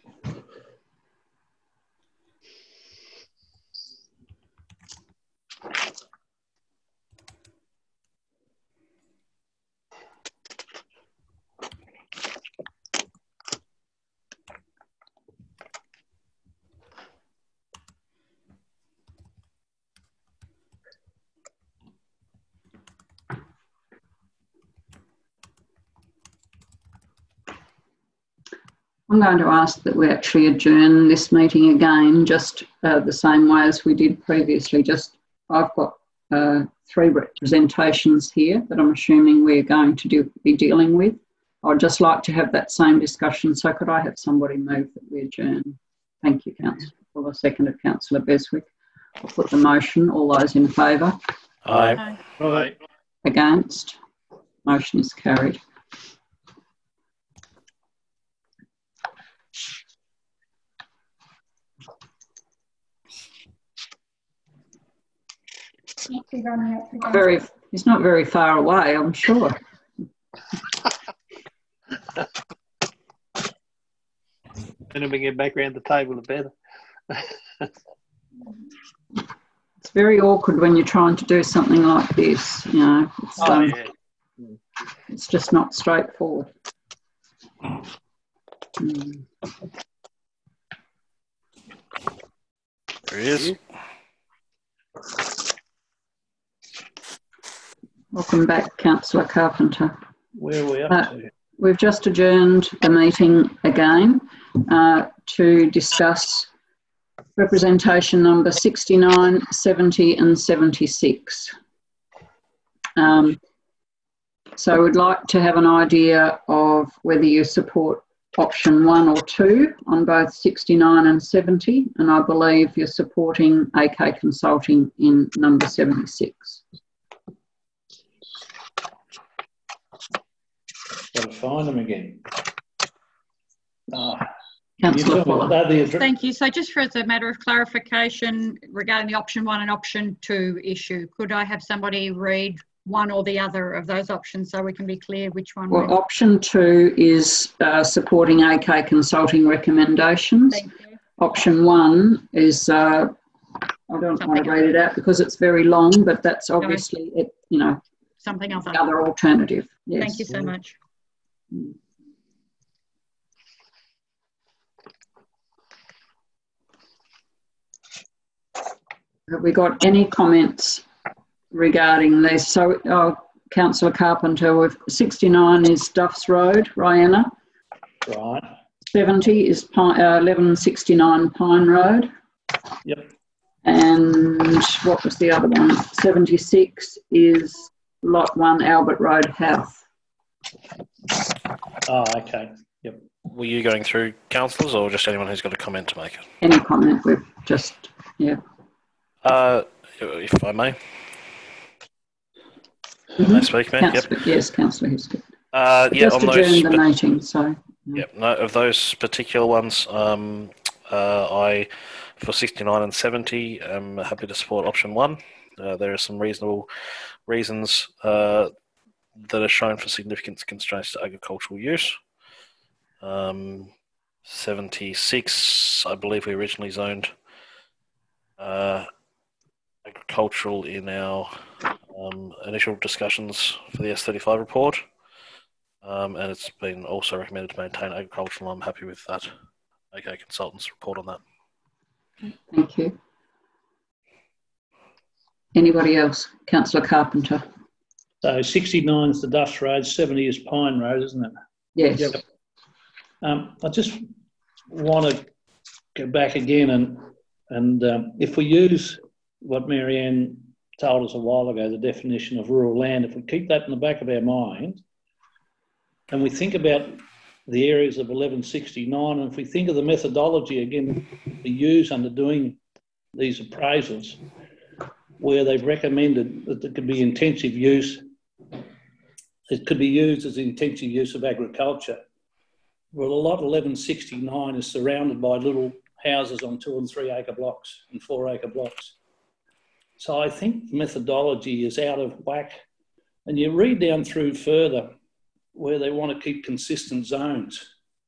I'm going to ask that we actually adjourn this meeting again, just the same way as we did previously. I've got 3 representations here that I'm assuming we're going to be dealing with. I'd just like to have that same discussion. So could I have somebody move that we adjourn? Thank you, Councillor Fuller. Seconded, Councillor Beswick. I'll put the motion. All those in favour? Aye. Aye. Against? Motion is carried. He's not very far away, I'm sure. Then we get back around the table, the better. It's very awkward when you're trying to do something like this, you know. It's just not straightforward. There he is. Welcome back, Councillor Carpenter. Where are we up to? We've just adjourned the meeting again to discuss representation number 69, 70 and 76. So we'd like to have an idea of whether you support option 1 or 2 on both 69 and 70, and I believe you're supporting AK Consulting in number 76. Got to find them again. Councillor Fuller. Thank you. So just as a matter of clarification regarding the option 1 and option 2 issue, could I have somebody read one or the other of those options so we can be clear which one? Well, option 2 is supporting AK Consulting recommendations. Thank you. Option 1 is, I don't want to read it out because it's very long, but that's obviously, something else. The other alternative. Yes. Thank you so much. Have we got any comments regarding this? So, Councillor Carpenter, 69 is Duffs Road, Rihanna. Right. 70 is 1169 Pine Road. Yep. And what was the other one? 76 is Lot 1 Albert Road House. Oh, okay. Yep. Were you going through councillors or just anyone who's got a comment to make? Any comment? We've just, yeah. If I may. May I speak, Matt? Yep. Yes, Councillor Hiscock. Just on those, the meeting, so. Yep. No, of those particular ones, I, for 69 and 70, am happy to support option 1. There are some reasonable reasons that are shown for significant constraints to agricultural use. 76, I believe we originally zoned agricultural in our initial discussions for the S35 report, and it's been also recommended to maintain agricultural. I'm happy with that. OK Consultants report on that. Thank you. Anybody else? Councillor Carpenter. So 69 is the Duffs Road, 70 is Pine Road, isn't it? Yes. Yep. I just want to go back again and if we use what Marianne told us a while ago, the definition of rural land, if we keep that in the back of our mind and we think about the areas of 1169, and if we think of the methodology again we use under doing these appraisals, where they've recommended that there could be intensive use, it could be used as intensive use of agriculture. Well, a lot of 1169 is surrounded by little houses on 2 and 3 acre blocks and 4 acre blocks. So I think the methodology is out of whack. And you read down through further where they want to keep consistent zones.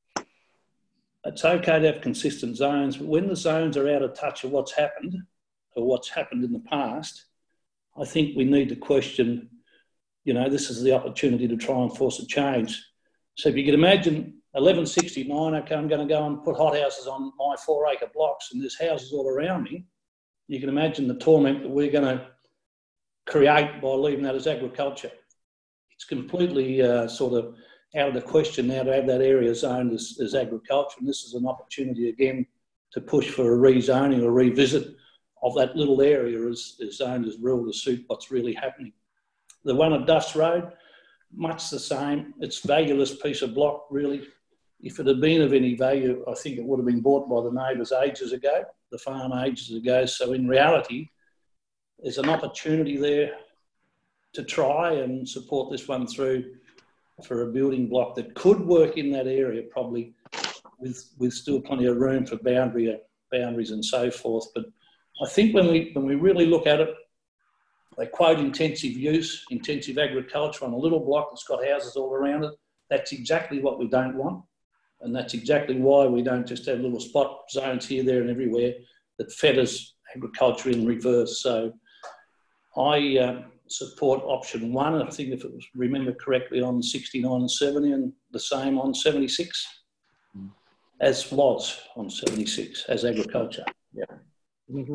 It's okay to have consistent zones, but when the zones are out of touch of what's happened or what's happened in the past, I think we need to question, this is the opportunity to try and force a change. So if you can imagine 1169, okay, I'm going to go and put hothouses on my 4 acre blocks and there's houses all around me. You can imagine the torment that we're going to create by leaving that as agriculture. It's completely sort of out of the question now to have that area zoned as agriculture. And this is an opportunity again to push for a rezoning or revisit of that little area as zoned as rural to suit what's really happening. The one at Duffs Road, much the same. It's a valueless piece of block, really. If it had been of any value, I think it would have been bought by the neighbours ages ago, the farm ages ago. So in reality, there's an opportunity there to try and support this one through for a building block that could work in that area, probably with still plenty of room for boundaries and so forth. But I think when we really look at it, they quote intensive use, intensive agriculture on a little block that's got houses all around it. That's exactly what we don't want. And that's exactly why we don't just have little spot zones here, there and everywhere that fetters agriculture in reverse. So I support option 1. I think if it was remember correctly on 69 and 70 and the same on 76, as was on 76 as agriculture. Yeah. Mm-hmm.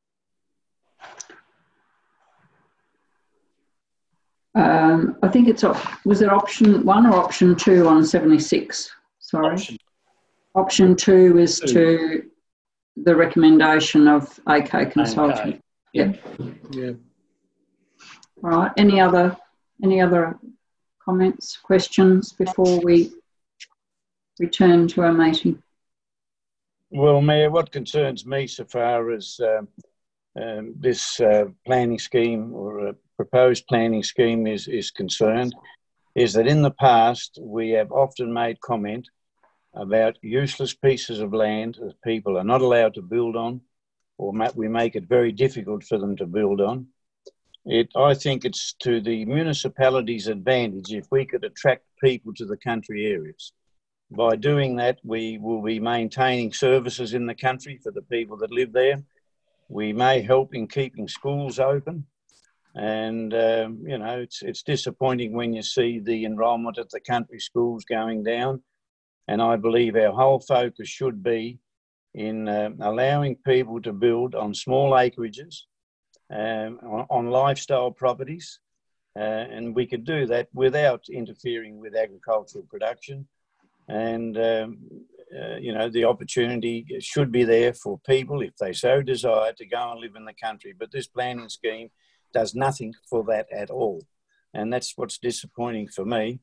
I think was it option 1 or option 2 on 76? Sorry. Option 2 is to the recommendation of AK Consulting. Okay. Yeah. All right. Any other comments, questions before we return to our meeting? Well, Mayor, what concerns me so far as this planning scheme or proposed planning scheme is concerned is that in the past we have often made comment about useless pieces of land that people are not allowed to build on, or we make it very difficult for them to build on. I think it's to the municipality's advantage if we could attract people to the country areas. By doing that, we will be maintaining services in the country for the people that live there. We may help in keeping schools open. And, you know, it's disappointing when you see the enrolment at the country schools going down. And I believe our whole focus should be in allowing people to build on small acreages, on lifestyle properties. And we could do that without interfering with agricultural production. And, you know, the opportunity should be there for people, if they so desire, to go and live in the country. But this planning scheme does nothing for that at all. And that's what's disappointing for me.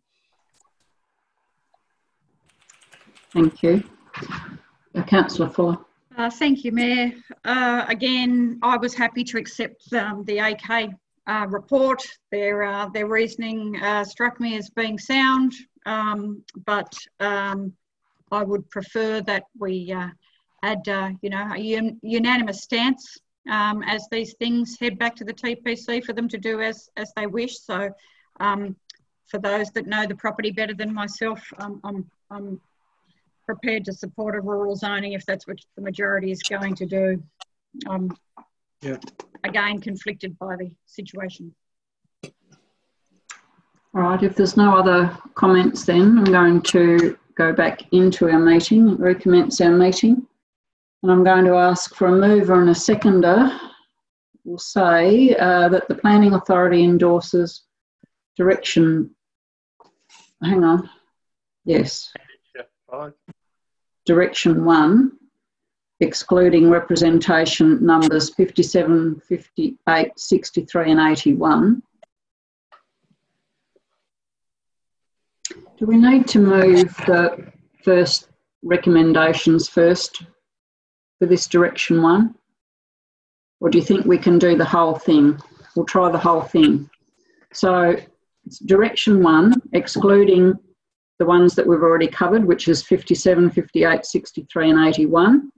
Thank you. Councillor Fuller. Thank you, Mayor. Again, I was happy to accept the AK report. Their reasoning struck me as being sound, but I would prefer that we had, you know, a unanimous stance as these things head back to the TPC for them to do as they wish. So for those that know the property better than myself, I'm prepared to support a rural zoning if that's what the majority is going to do. Again, conflicted by the situation. All right, if there's no other comments then, I'm going to go back into our meeting, recommence our meeting. And I'm going to ask for a mover and a seconder. We'll say that the Planning Authority endorses direction. Hang on. Yes. Direction 1, excluding representation numbers 57, 58, 63 and 81. Do we need to move the first recommendations first for this direction 1? Or do you think we can do the whole thing? We'll try the whole thing. So it's direction 1, excluding the ones that we've already covered, which is 57, 58, 63 and 81.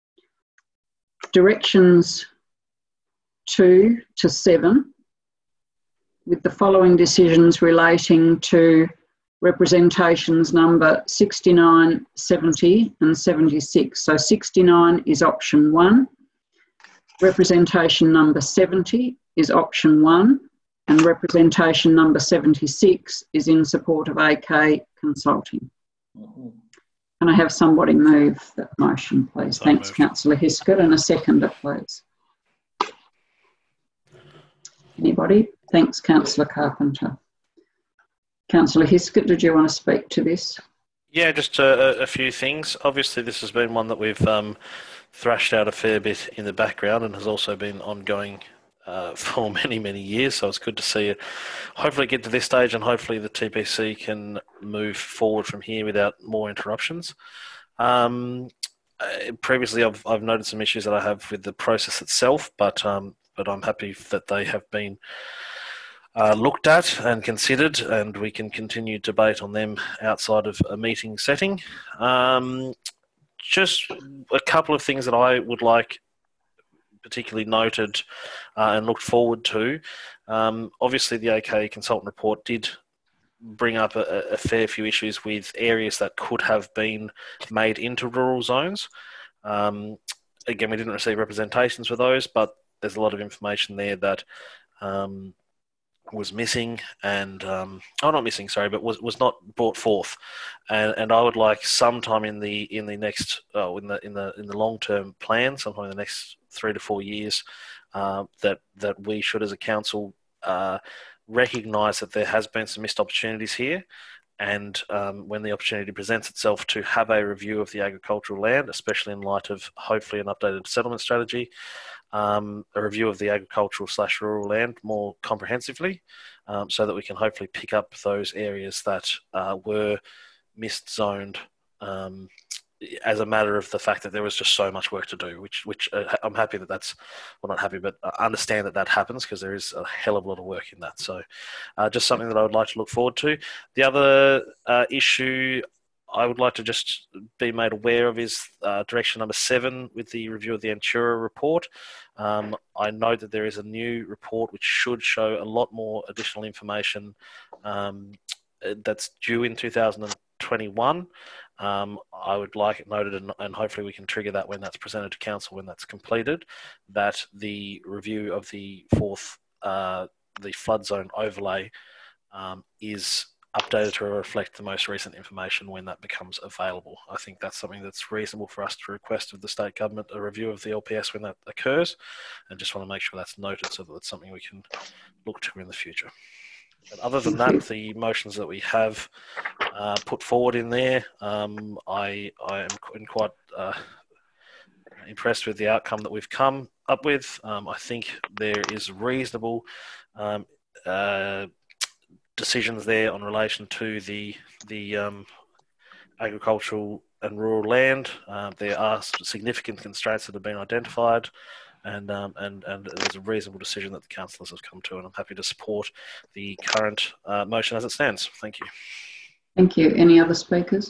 Directions 2 to 7, with the following decisions relating to representations number 69, 70 and 76. So 69 is option 1, representation number 70 is option 1, and representation number 76 is in support of AK Consulting. Can I have somebody move that motion, please? Thanks, Councillor Hiskett, and a seconder, please. Anybody? Thanks, Councillor Carpenter. Councillor Hiskett, did you want to speak to this? Yeah, just a few things. Obviously, this has been one that we've thrashed out a fair bit in the background and has also been ongoing for many, many years. So it's good to see it hopefully get to this stage, and hopefully the TPC can move forward from here without more interruptions. Previously, I've noted some issues that I have with the process itself, but I'm happy that they have been looked at and considered, and we can continue debate on them outside of a meeting setting. Just a couple of things that I would like particularly noted and looked forward to. Obviously, the AK consultant report did bring up a fair few issues with areas that could have been made into rural zones. Again, we didn't receive representations for those, but there's a lot of information there that was missing and not missing, sorry, but was not brought forth, and I would like sometime in the next in the long-term plan, sometime in the next 3 to 4 years, that we should as a council recognise that there has been some missed opportunities here, and when the opportunity presents itself to have a review of the agricultural land, especially in light of hopefully an updated settlement strategy, a review of the agricultural/rural land more comprehensively, so that we can hopefully pick up those areas that were missed zoned as a matter of the fact that there was just so much work to do, which I'm happy that that's, well, not happy, but I understand that happens because there is a hell of a lot of work in that. So just something that I would like to look forward to. The other issue I would like to just be made aware of is direction number 7 with the review of the Antura report. I know that there is a new report which should show a lot more additional information that's due in 2021. I would like it noted, and hopefully we can trigger that when that's presented to council when that's completed, that the review of the the flood zone overlay is updated to reflect the most recent information when that becomes available. I think that's something that's reasonable for us to request of the state government, a review of the LPS when that occurs, and just want to make sure that's noted so that it's something we can look to in the future. But other than that, the motions that we have put forward in there, I am quite impressed with the outcome that we've come up with. I think there is reasonable decisions there on relation to the agricultural and rural land. There are significant constraints that have been identified, and there's a reasonable decision that the councillors have come to, and I'm happy to support the current motion as it stands. Thank you. Thank you. Any other speakers?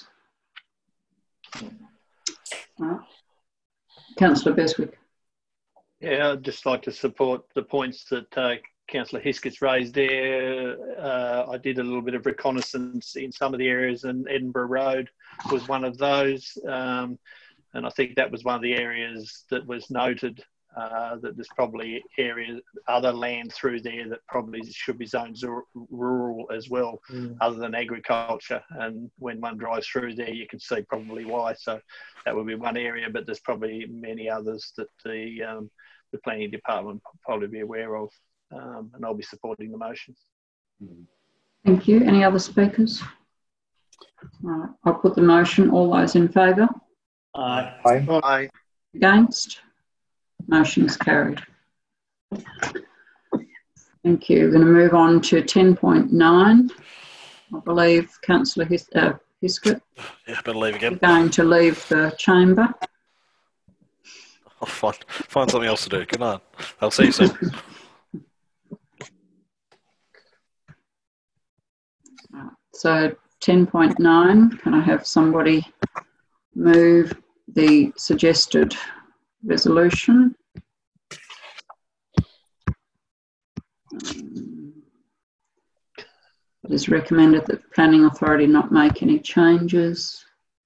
Councillor Beswick. Yeah, I'd just like to support the points that Councillor Hiskett's raised there. I did a little bit of reconnaissance in some of the areas, and Edinburgh Road was one of those. And I think that was one of the areas that was noted, that there's probably other land through there that probably should be zoned rural as well, other than agriculture. And when one drives through there, you can see probably why. So that would be one area, but there's probably many others that the planning department will probably be aware of. And I'll be supporting the motion. Thank you. Any other speakers? All right, I'll put the motion. All those in favour? Aye. Aye. Against? Motion is carried. Thank you. We're going to move on to 10.9. I believe Councillor Hiskett. Yeah, better leave again. Going to leave the chamber. I'll find something else to do. Good night. I'll see you soon. So 10.9, can I have somebody move the suggested resolution? It is recommended that the Planning Authority not make any changes.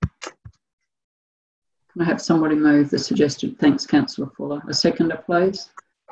Can I have somebody move the suggested? Thanks, Councillor Fuller. A seconder, please.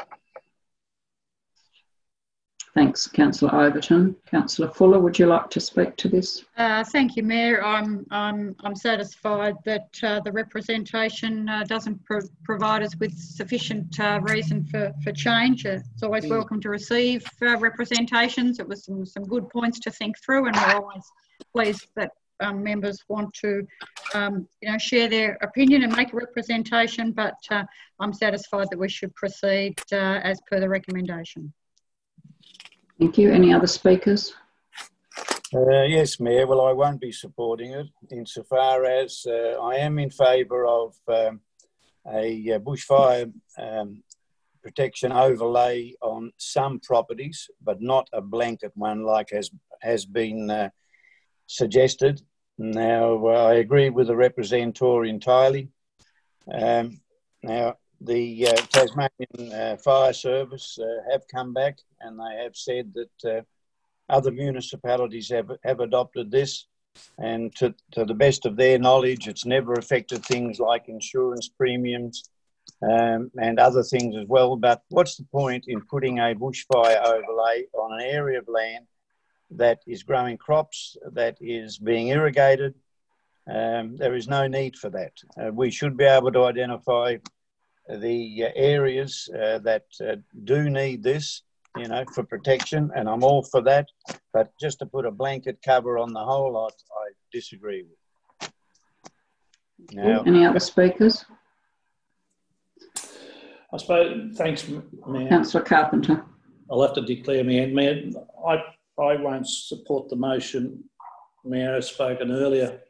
Thanks, Councillor Overton. Councillor Fuller, would you like to speak to this? Thank you, Mayor. I'm satisfied that the representation doesn't provide us with sufficient reason for change. It's always welcome to receive representations. It was some good points to think through, and we're always pleased that members want to, share their opinion and make a representation. But I'm satisfied that we should proceed as per the recommendation. Thank you. Any other speakers? Yes, Mayor. Well, I won't be supporting it insofar as I am in favour of a bushfire protection overlay on some properties, but not a blanket one like has been suggested. Now, I agree with the representative entirely. Now, the Tasmanian Fire Service have come back and they have said that other municipalities have adopted this, and to the best of their knowledge, it's never affected things like insurance premiums and other things as well. But what's the point in putting a bushfire overlay on an area of land that is growing crops, that is being irrigated? There is no need for that. We should be able to identify the areas that do need this, for protection, and I'm all for that. But just to put a blanket cover on the whole lot, I disagree with. Now, any other speakers? I suppose, thanks, Mayor. Councillor Carpenter. I'll have to declare my end, Mayor. I won't support the motion. Mayor has spoken earlier.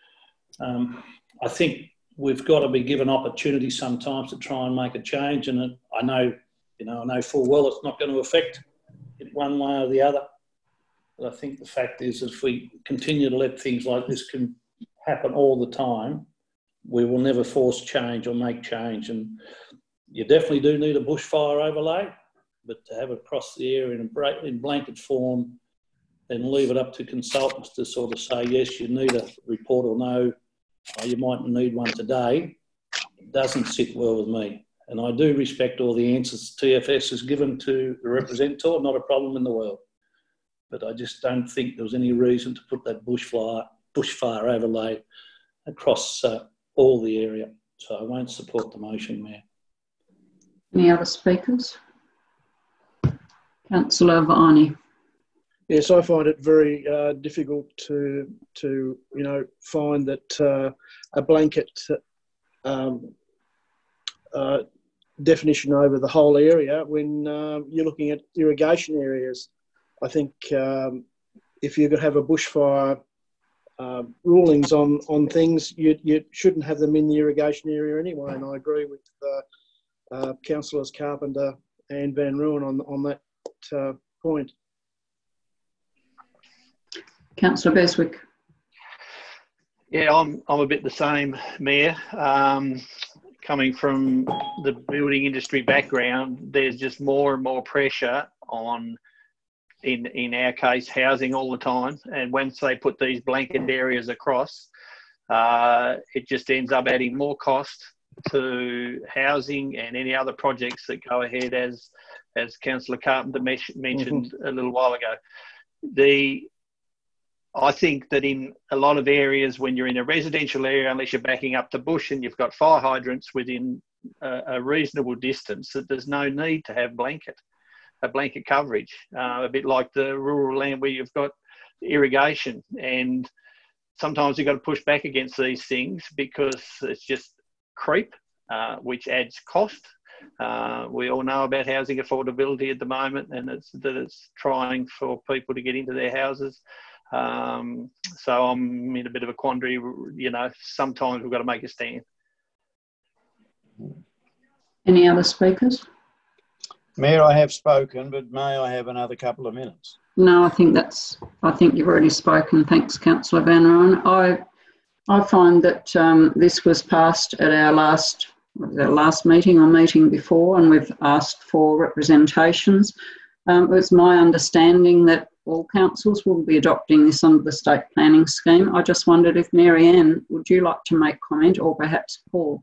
I think we've got to be given opportunity sometimes to try and make a change, and I know full well it's not going to affect it one way or the other. But I think the fact is, if we continue to let things like this happen all the time, we will never force change or make change. And you definitely do need a bushfire overlay, but to have it across the area in blanket form, then leave it up to consultants to sort of say, yes, you need a report, or no, you might need one today, it doesn't sit well with me. And I do respect all the answers TFS has given to the representative, not a problem in the world. But I just don't think there was any reason to put that bushfire overlay across all the area. So I won't support the motion, Mayor. Any other speakers? Councillor Viney. Yes, I find it very difficult to find that a blanket definition over the whole area when you're looking at irrigation areas. I think if you're going to have a bushfire rulings on things, you shouldn't have them in the irrigation area anyway. And I agree with Councillors Carpenter and Van Rooyen on that point. Councillor Beswick. Yeah, I'm a bit the same, Mayor. Coming from the building industry background, there's just more and more pressure on, in our case, housing all the time. And once they put these blanket areas across, it just ends up adding more cost to housing and any other projects that go ahead, as Councillor Carpenter mentioned a little while ago. I think that in a lot of areas, when you're in a residential area, unless you're backing up to bush and you've got fire hydrants within a reasonable distance, that there's no need to have a blanket coverage, a bit like the rural land where you've got irrigation. And sometimes you've got to push back against these things because it's just creep, which adds cost. We all know about housing affordability at the moment, and it's trying for people to get into their houses. So I'm in a bit of a quandary, sometimes we've got to make a stand. Any other speakers? Mayor, I have spoken, but may I have another couple of minutes? No, I think you've already spoken. Thanks, Councillor Van Rooyen. I find that this was passed at our last meeting or meeting before, and we've asked for representations. It was my understanding that all councils will be adopting this under the state planning scheme. I just wondered if Mary Ann, would you like to make comment, or perhaps Paul?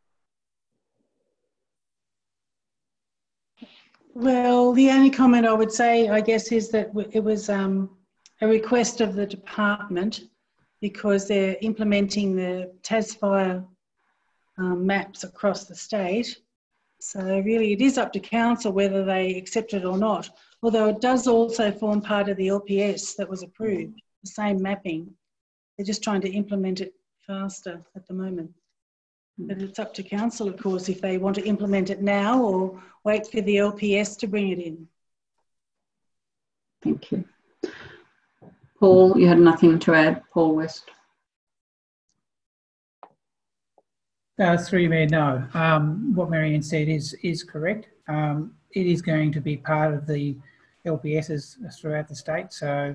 Well, the only comment I would say, I guess, is that it was a request of the department because they're implementing the TasFire maps across the state. So really it is up to council whether they accept it or not, although it does also form part of the LPS that was approved, the same mapping. They're just trying to implement it faster at the moment. But it's up to council, of course, if they want to implement it now or wait for the LPS to bring it in. Thank you. Paul, you had nothing to add? Paul West. Through you, Mayor, no. What Mary Ann said is correct. It is going to be part of the LPSs throughout the state. So,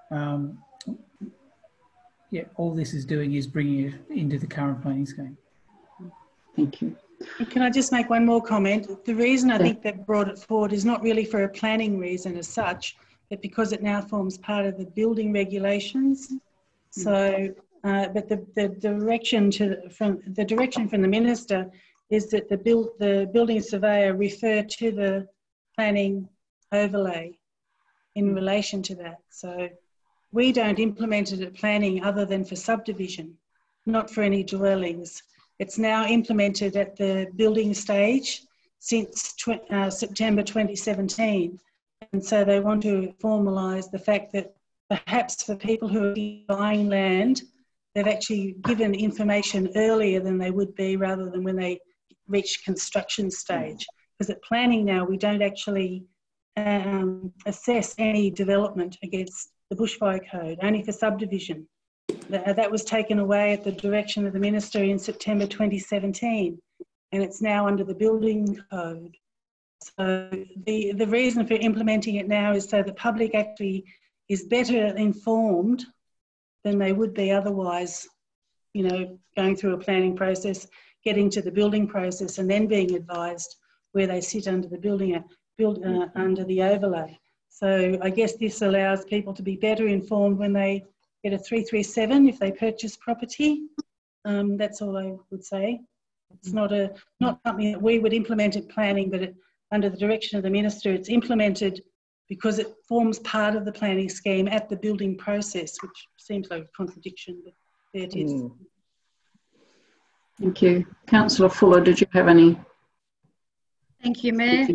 yeah, all this is doing is bringing it into the current planning scheme. Thank you. Can I just make one more comment? The reason I think they've brought it forward is not really for a planning reason as such, but because it now forms part of the building regulations. So, but the direction from the minister is that the building surveyor refer to the planning overlay in relation to that. So we don't implement it at planning other than for subdivision, not for any dwellings. It's now implemented at the building stage since September 2017. And so they want to formalise the fact that perhaps for people who are buying land, they've actually given information earlier than they would be rather than when they reach construction stage. Because at planning now, we don't actually assess any development against the bushfire code, only for subdivision. That was taken away at the direction of the minister in September 2017, and it's now under the building code. So the reason for implementing it now is so the public actually is better informed than they would be otherwise you know, going through a planning process, getting to the building process, and then being advised where they sit under the under the overlay. So I guess this allows people to be better informed when they get a 337 if they purchase property. That's all I would say. It's not something that we would implement in planning, but under the direction of the Minister, it's implemented because it forms part of the planning scheme at the building process, which seems like a contradiction, but there it is. Thank you. Councillor Fuller, did you have any? Thank you, Mayor.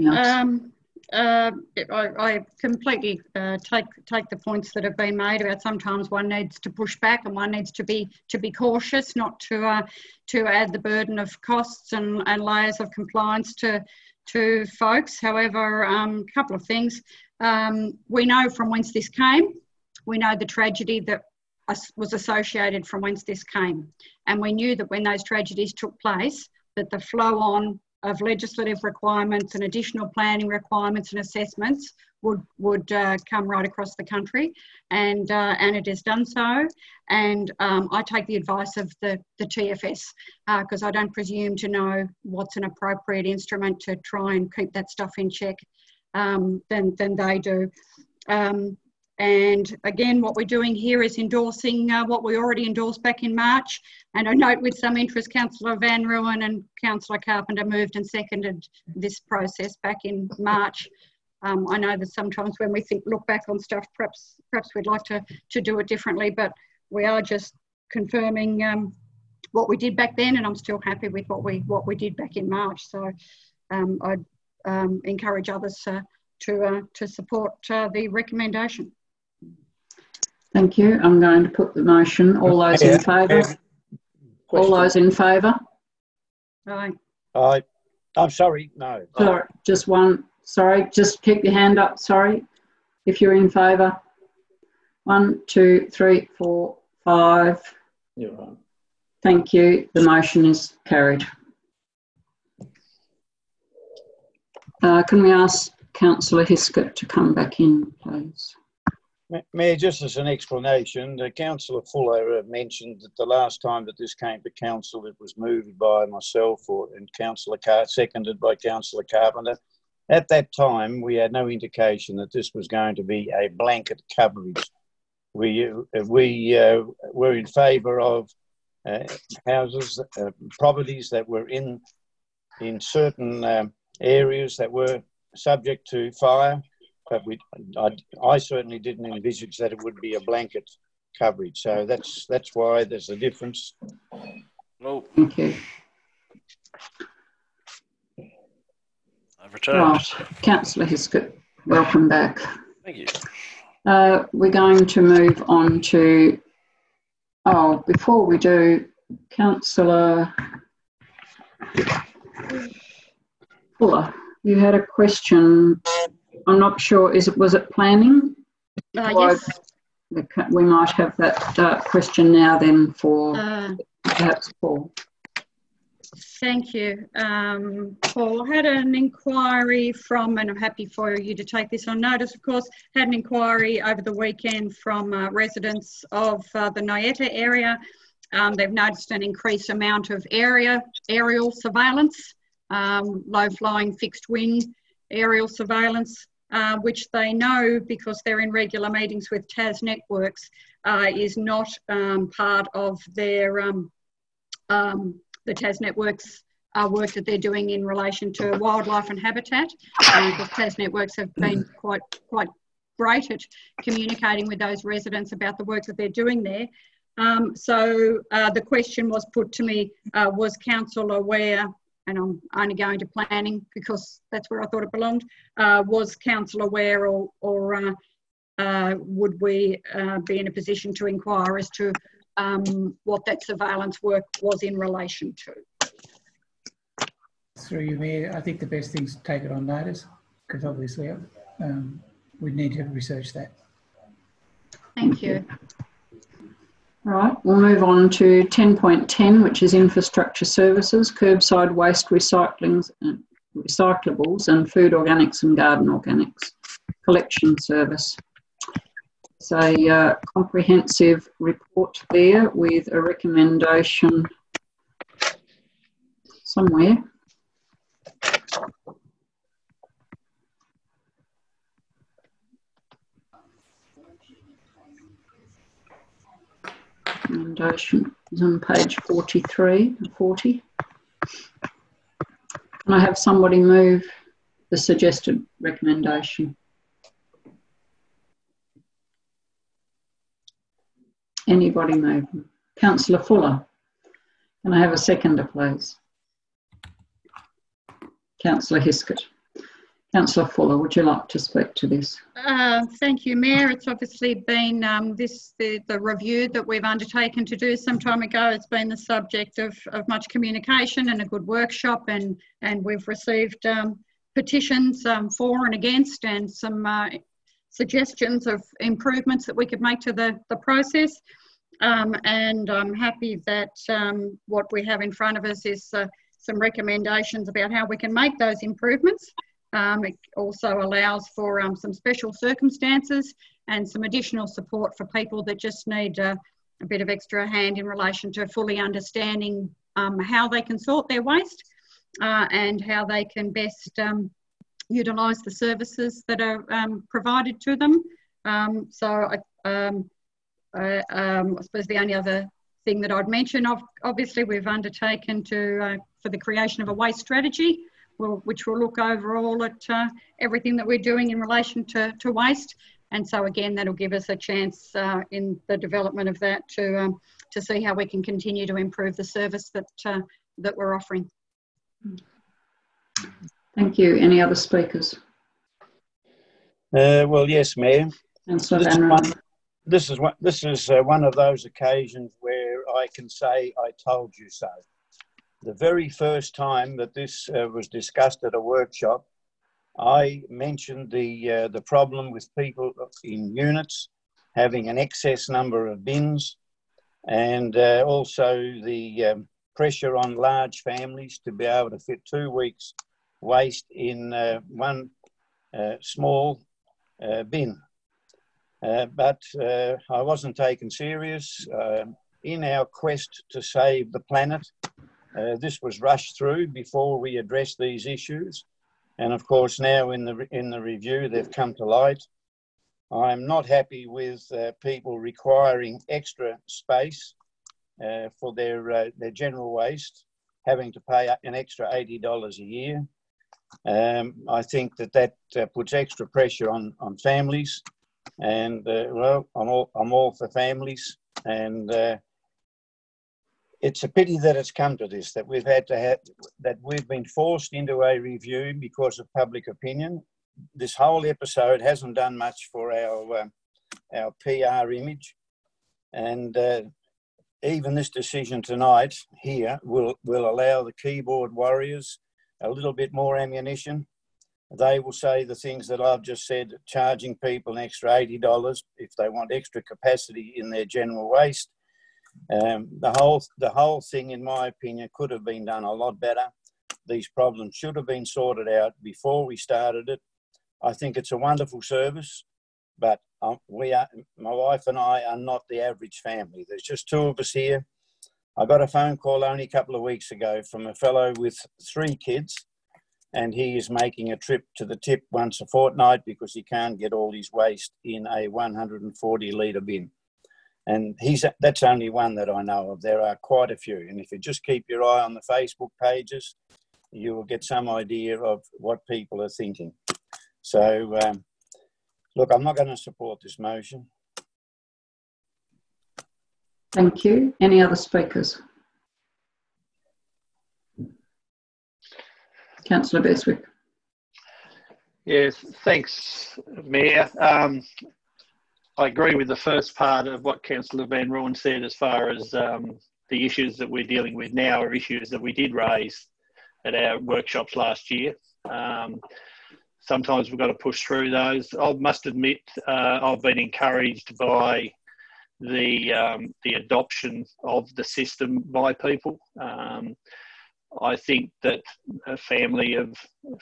I completely take the points that have been made about sometimes one needs to push back and one needs to be cautious, not to add the burden of costs and layers of compliance to folks. However, a couple of things. We know from whence this came. We know the tragedy that was associated from whence this came, and we knew that when those tragedies took place, that the flow on of legislative requirements and additional planning requirements and assessments would come right across the country, and it has done so. And I take the advice of the TFS because I don't presume to know what's an appropriate instrument to try and keep that stuff in check than they do. And again, what we're doing here is endorsing what we already endorsed back in March. And I note with some interest, Councillor Van Ruin and Councillor Carpenter moved and seconded this process back in March. I know that sometimes when we look back on stuff, perhaps we'd like to do it differently, but we are just confirming what we did back then, and I'm still happy with what we did back in March. So I'd encourage others to support the recommendation. Thank you. I'm going to put the motion. All those in favour? All those in favour? Aye. Aye. I'm sorry, no. Sorry, just one. Sorry, just keep your hand up. Sorry, if you're in favour. 1, 2, 3, 4, 5. You're right. Thank you. The motion is carried. Can we ask Councillor Hiskett to come back in, please? Mayor, just as an explanation, Councillor Fuller mentioned that the last time that this came to council, it was moved by myself and Councillor seconded by Councillor Carpenter. At that time, we had no indication that this was going to be a blanket coverage. We were in favour of houses, properties that were in certain areas that were subject to fire, but I certainly didn't envisage that it would be a blanket coverage. So that's why there's a difference. No. Thank you. I've returned. Right, Councillor Hiskett, welcome back. Thank you. We're going to move on to, before we do, Councillor Fuller, you had a question. I'm not sure, was it planning? Yes. We might have that question now then for perhaps Paul. Thank you. Paul, had an inquiry from, and I'm happy for you to take this on notice, of course, had an inquiry over the weekend from residents of the Nyetta area. They've noticed an increased amount of aerial surveillance, low-flying fixed wing aerial surveillance, which they know because they're in regular meetings with Tas Networks, is not part of their the Tas Networks work that they're doing in relation to wildlife and habitat. Because Tas Networks have been quite great at communicating with those residents about the work that they're doing there. So the question was put to me, was council aware, and I'm only going to planning because that's where I thought it belonged, was council aware or would we be in a position to inquire as to what that surveillance work was in relation to? Through you, Mayor, I think the best thing is to take it on notice because obviously we need to research that. Thank you. All right, we'll move on to 10.10, which is infrastructure services, curbside waste recyclables and food organics and garden organics collection service. It's a comprehensive report there with a recommendation somewhere. Recommendation is on page 43 and 40. Can I have somebody move the suggested recommendation? Anybody move? Councillor Fuller. Can I have a seconder, please? Councillor Hiskett. Councillor Fuller, would you like to speak to this? Thank you, Mayor. It's obviously been the review that we've undertaken to do some time ago. It's been the subject of much communication and a good workshop, and we've received petitions for and against, and some suggestions of improvements that we could make to the process. And I'm happy that what we have in front of us is some recommendations about how we can make those improvements. It also allows for some special circumstances and some additional support for people that just need a bit of extra hand in relation to fully understanding how they can sort their waste and how they can best utilise the services that are provided to them. So I suppose the only other thing that I'd mention, obviously we've undertaken for the creation of a waste strategy, which will look overall at everything that we're doing in relation to waste. And so again, that'll give us a chance in the development of that to see how we can continue to improve the service that we're offering. Thank you. Any other speakers? Well, yes, Mayor. Councillor Van Ryn. This is one of those occasions where I can say I told you so. The very first time that this was discussed at a workshop, I mentioned the problem with people in units having an excess number of bins, and also the pressure on large families to be able to fit 2 weeks waste in one small bin. But I wasn't taken serious. In our quest to save the planet, this was rushed through before we addressed these issues. And of course, now in the review, they've come to light. I'm not happy with people requiring extra space for their general waste, having to pay an extra $80 a year. I think that puts extra pressure on families. And well, I'm all for families, and it's a pity that it's come to this, that we've been forced into a review because of public opinion. This whole episode hasn't done much for our PR image, and even this decision tonight here will allow the keyboard warriors a little bit more ammunition. They will say the things that I've just said, charging people an extra $80 if they want extra capacity in their general waste. The whole thing, in my opinion, could have been done a lot better. These problems should have been sorted out before we started it. I think it's a wonderful service, but my wife and I are not the average family. There's just 2 of us here. I got a phone call only a couple of weeks ago from a fellow with 3 kids, and he is making a trip to the tip once a fortnight because he can't get all his waste in a 140-litre bin. And that's only one that I know of. There are quite a few. And if you just keep your eye on the Facebook pages, you will get some idea of what people are thinking. So, look, I'm not going to support this motion. Thank you. Any other speakers? Councillor Bestwick. Yes, thanks, Mayor. I agree with the first part of what Councillor Van Ryn said as far as the issues that we're dealing with now are issues that we did raise at our workshops last year. Sometimes we've got to push through those. I must admit I've been encouraged by the adoption of the system by people. I think that a family of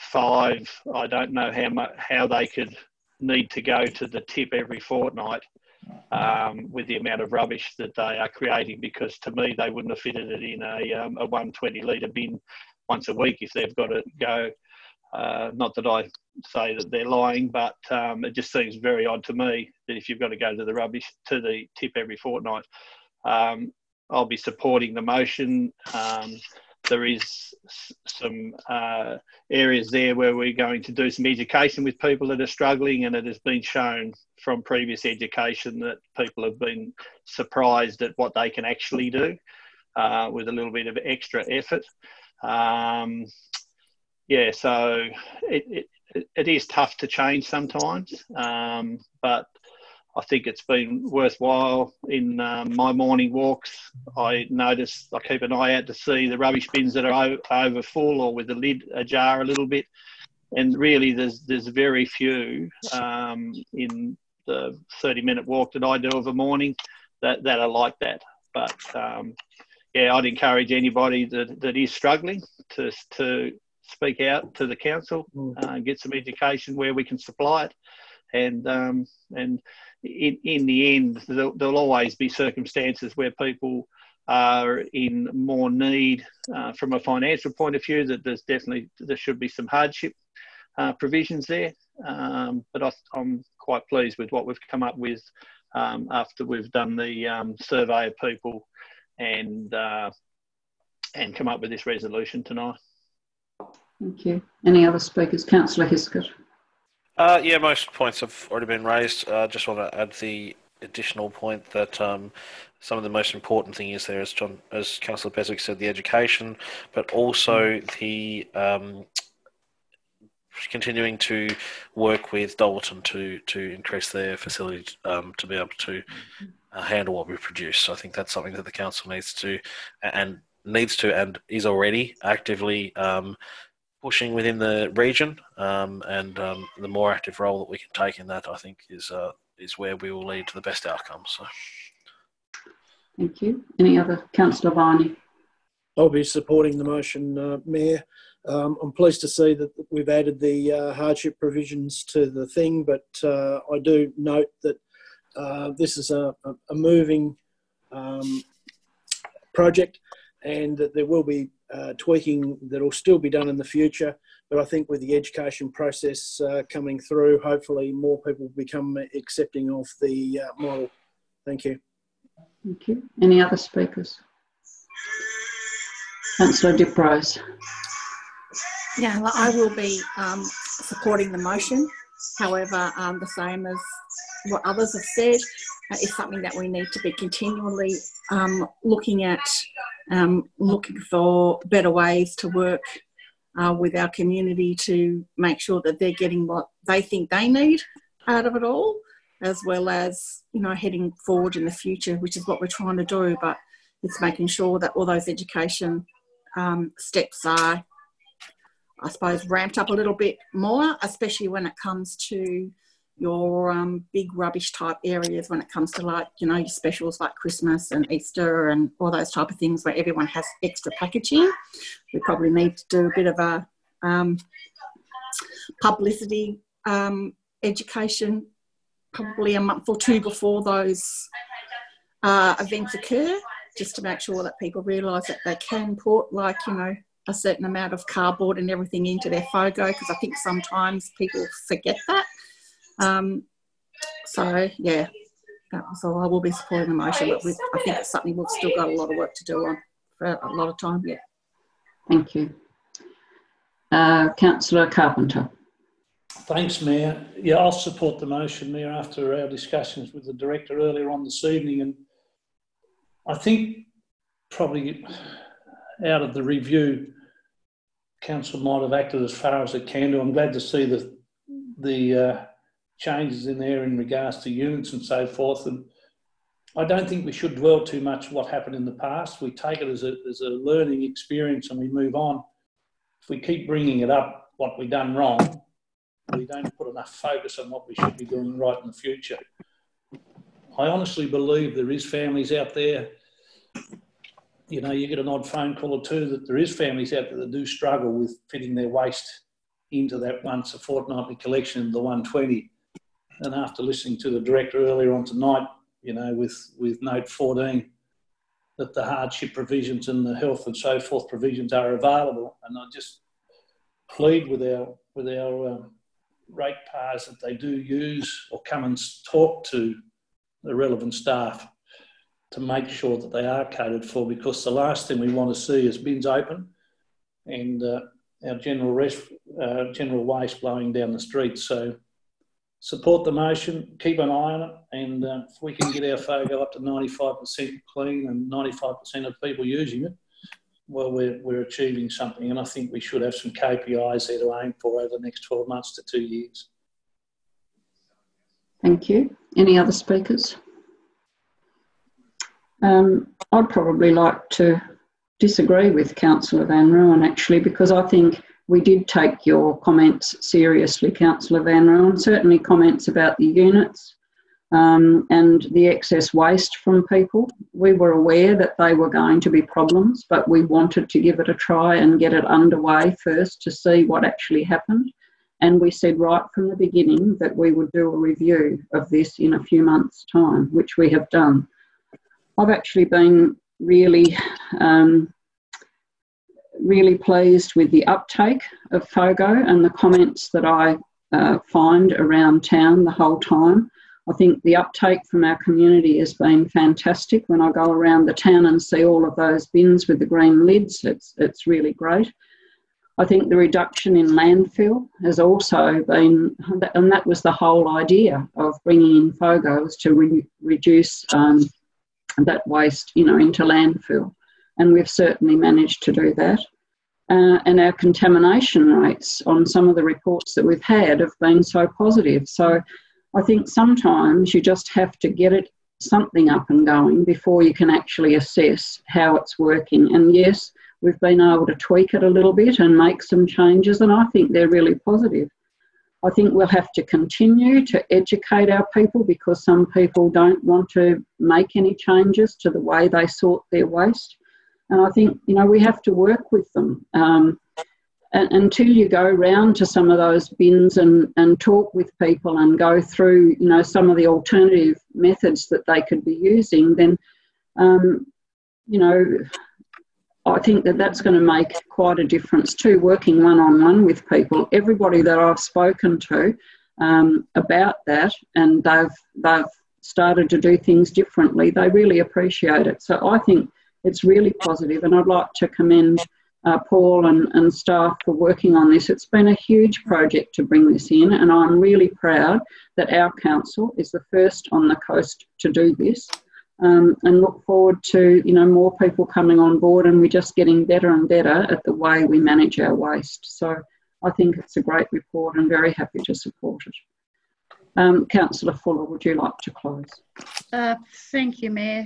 5, I don't know how they could need to go to the tip every fortnight with the amount of rubbish that they are creating, because to me they wouldn't have fitted it in a 120 litre bin once a week if they've got to go. Not that I say that they're lying, but it just seems very odd to me that if you've got to go to the tip every fortnight. I'll be supporting the motion. There is some areas there where we're going to do some education with people that are struggling, and it has been shown from previous education that people have been surprised at what they can actually do with a little bit of extra effort. Yeah, so it is tough to change sometimes, but I think it's been worthwhile. In my morning walks, I notice, I keep an eye out to see the rubbish bins that are over full or with the lid ajar a little bit. And really there's very few in the 30-minute walk that I do of a morning that are like that. But yeah, I'd encourage anybody that is struggling to speak out to the council, get some education where we can supply it. And in the end, there'll always be circumstances where people are in more need from a financial point of view, that there should be some hardship provisions there. But I'm quite pleased with what we've come up with after we've done the survey of people and come up with this resolution tonight. Thank you. Any other speakers? Councillor Hiscott. Yeah, most points have already been raised. Just want to add the additional point that some of the most important thing is there, as Councillor Beswick said, the education, but also the continuing to work with Dalton to increase their facility to be able to handle what we produce. So I think that's something that the council needs to and is already actively pushing within the region, and the more active role that we can take in that, I think, is where we will lead to the best outcomes. So. Thank you. Any other? Councillor Viney. I'll be supporting the motion, Mayor. I'm pleased to see that we've added the hardship provisions to the thing, but I do note that this is a moving project, and that there will be tweaking that will still be done in the future. But I think with the education process coming through, hopefully more people will become accepting of the model. Thank you. Thank you. Any other speakers? Councillor Diprose. Yeah, I will be supporting the motion. However, the same as what others have said, is something that we need to be continually looking at, looking for better ways to work with our community to make sure that they're getting what they think they need out of it all, as well as, you know, heading forward in the future, which is what we're trying to do. But it's making sure that all those education steps are, I suppose, ramped up a little bit more, especially when it comes to your big rubbish type areas, when it comes to, like, you know, your specials like Christmas and Easter and all those type of things where everyone has extra packaging. We probably need to do a bit of a publicity education, probably a month or two before those events occur, just to make sure that people realise that they can put, like, you know, a certain amount of cardboard and everything into their FOGO, because I think sometimes people forget that. So, yeah, that was all. I will be supporting the motion, but I think it's something we've still got a lot of work to do on for a lot of time yet. Thank you. Councillor Carpenter. Thanks, Mayor. Yeah, I'll support the motion, Mayor, after our discussions with the Director earlier on this evening. And I think probably out of the review, Council might have acted as far as it can do. I'm glad to see the changes in there in regards to units and so forth. And I don't think we should dwell too much on what happened in the past. We take it as a learning experience and we move on. If we keep bringing it up, what we've done wrong, we don't put enough focus on what we should be doing right in the future. I honestly believe there is families out there, you know, you get an odd phone call or two, that there is families out there that do struggle with fitting their waste into that once a fortnightly collection, the 120. and after listening to the director earlier on tonight, you know, with note 14, that the hardship provisions and the health and so forth provisions are available, and I just plead with our ratepayers that they do use or come and talk to the relevant staff to make sure that they are catered for, because the last thing we want to see is bins open and our general waste blowing down the street. So support the motion, keep an eye on it, and if we can get our FOGO up to 95% clean and 95% of people using it, well, we're achieving something, and I think we should have some KPIs there to aim for over the next 12 months to 2 years. Thank you. Any other speakers? I'd probably like to disagree with Councillor Van Rooyen, actually, because I think we did take your comments seriously, Councillor Van Rooyen, certainly comments about the units and the excess waste from people. We were aware that they were going to be problems, but we wanted to give it a try and get it underway first to see what actually happened. And we said right from the beginning that we would do a review of this in a few months' time, which we have done. I've actually been really pleased with the uptake of FOGO and the comments that I find around town the whole time. I think the uptake from our community has been fantastic. When I go around the town and see all of those bins with the green lids, it's really great. I think the reduction in landfill has also been, and that was the whole idea of bringing in FOGO, was to reduce that waste, you know, into landfill. And we've certainly managed to do that. And our contamination rates on some of the reports that we've had have been so positive. So I think sometimes you just have to get something up and going before you can actually assess how it's working. And yes, we've been able to tweak it a little bit and make some changes, and I think they're really positive. I think we'll have to continue to educate our people, because some people don't want to make any changes to the way they sort their waste. And I think, you know, we have to work with them. Until you go round to some of those bins and talk with people and go through, you know, some of the alternative methods that they could be using, then, you know, I think that that's going to make quite a difference too, working one-on-one with people. Everybody that I've spoken to about that, and they've started to do things differently, they really appreciate it. So I think it's really positive, and I'd like to commend Paul and staff for working on this. It's been a huge project to bring this in, and I'm really proud that our council is the first on the coast to do this. And look forward to, you know, more people coming on board, and we're just getting better and better at the way we manage our waste. So I think it's a great report and very happy to support it. Councillor Fuller, would you like to close? Thank you, Mayor.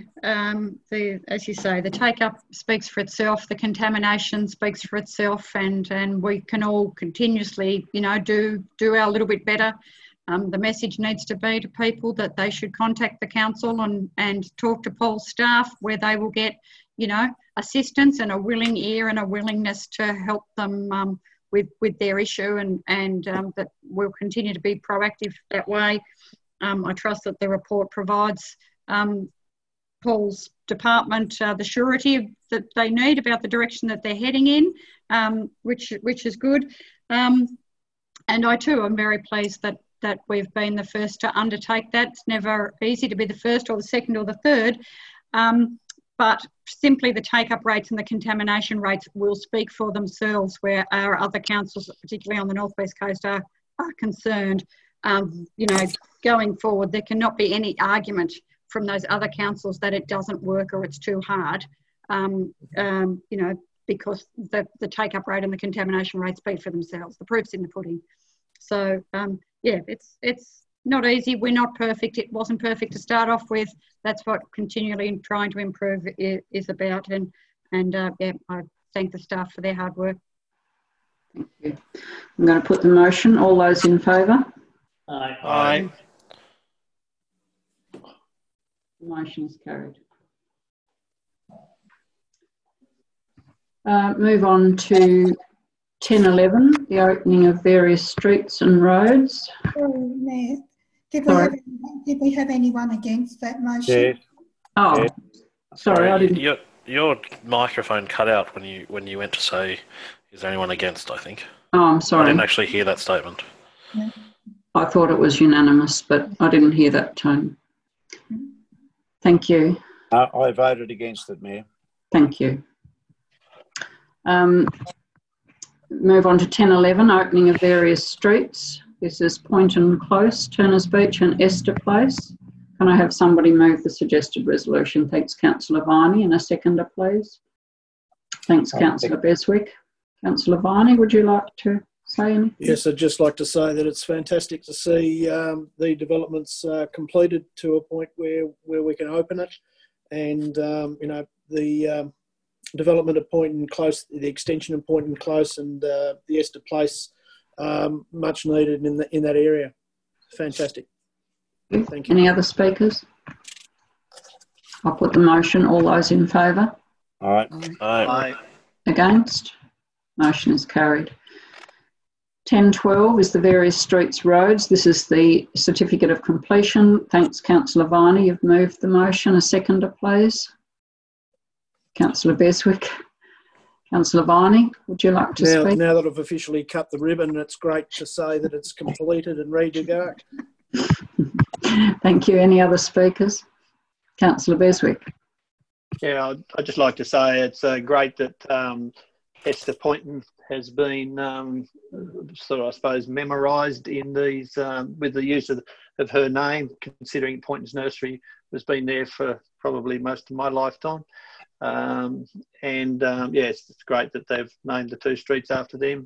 As you say, the take-up speaks for itself, the contamination speaks for itself, and we can all continuously, you know, do our little bit better. The message needs to be to people that they should contact the council and talk to Paul's staff, where they will get, you know, assistance and a willing ear and a willingness to help them with their issue, and that we'll continue to be proactive that way. I trust that the report provides Paul's department the surety that they need about the direction that they're heading in, which is good. And I too am very pleased that we've been the first to undertake that. It's never easy to be the first or the second or the third, but simply the take-up rates and the contamination rates will speak for themselves, where our other councils, particularly on the North West Coast, are concerned. You know, going forward, there cannot be any argument from those other councils that it doesn't work or it's too hard, you know, because the take-up rate and the contamination rate speak for themselves. The proof's in the pudding. So, yeah, it's not easy. We're not perfect. It wasn't perfect to start off with. That's what continually trying to improve is about. And yeah, I thank the staff for their hard work. Thank you. I'm going to put the motion. All those in favour? Aye. Aye. The motion is carried. Move on to 10.11, the opening of various streets and roads. Mayor, Did we have anyone against that motion? Yeah. Oh, sorry, I didn't. Your microphone cut out when you went to say, "Is there anyone against?" I think. Oh, I'm sorry. I didn't actually hear that statement. I thought it was unanimous, but I didn't hear that tone. Thank you. I voted against it, Mayor. Thank you. Move on to 10:11, opening of various streets. This is Poynton Close, Turners Beach and Esther Place. Can I have somebody move the suggested resolution? Thanks, Councillor Viney, and a seconder, please. Thanks, Councillor Beswick. Councillor Viney, would you like to say anything? Yes, I'd just like to say that it's fantastic to see the developments completed to a point where we can open it, and you know, the development of Poynton Close, the extension of Poynton Close, and the Esther Place, much needed in that area. Fantastic. Thank you. Any other speakers? I'll put the motion. All those in favour? Aye. Aye. Against? Motion is carried. 10:12 is the various streets, roads. This is the certificate of completion. Thanks, Councillor Viney. You've moved the motion. A seconder, please. Councillor Beswick. Councillor Viney, would you like to speak? Now that I've officially cut the ribbon, it's great to say that it's completed and ready to go. Thank you. Any other speakers? Councillor Beswick. Yeah, I'd just like to say it's great that Esther Poynton has been sort of, I suppose, memorised in these with the use of her name, considering Poynton's Nursery has been there for probably most of my lifetime. Yes, it's great that they've named the two streets after them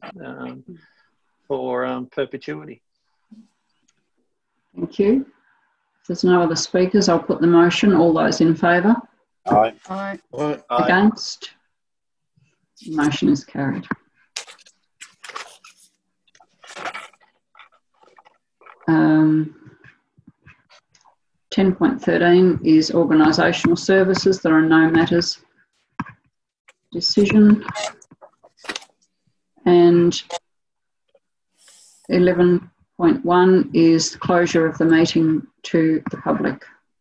for perpetuity. Thank you. If there's no other speakers, I'll put the motion. All those in favour? Aye. Aye. Aye. Against? Motion is carried. Um, 10.13 is organisational services. There are no matters. Decision. And 11.1 is closure of the meeting to the public.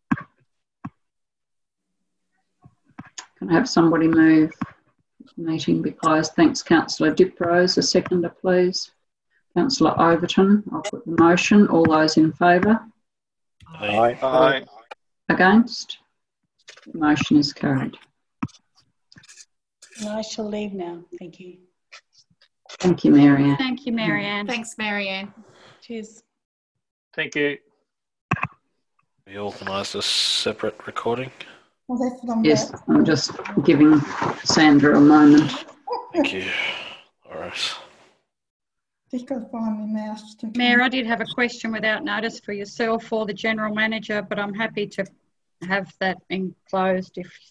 Can I have somebody move the meeting be closed? Thanks, Councillor Diprose. A seconder, please. Councillor Overton, I'll put the motion. All those in favour? Aye. Aye. Against? The motion is carried. And I shall leave now. Thank you. Thank you, Marianne. Thank you, Marianne. Thanks, Marianne. Cheers. Thank you. We organised a separate recording. Well, that's what I'm Yes, I'm just giving Sandra a moment. Thank you. All right. Just got to find my mouse. Mayor, I did have a question without notice for yourself or the General Manager, but I'm happy to have that enclosed if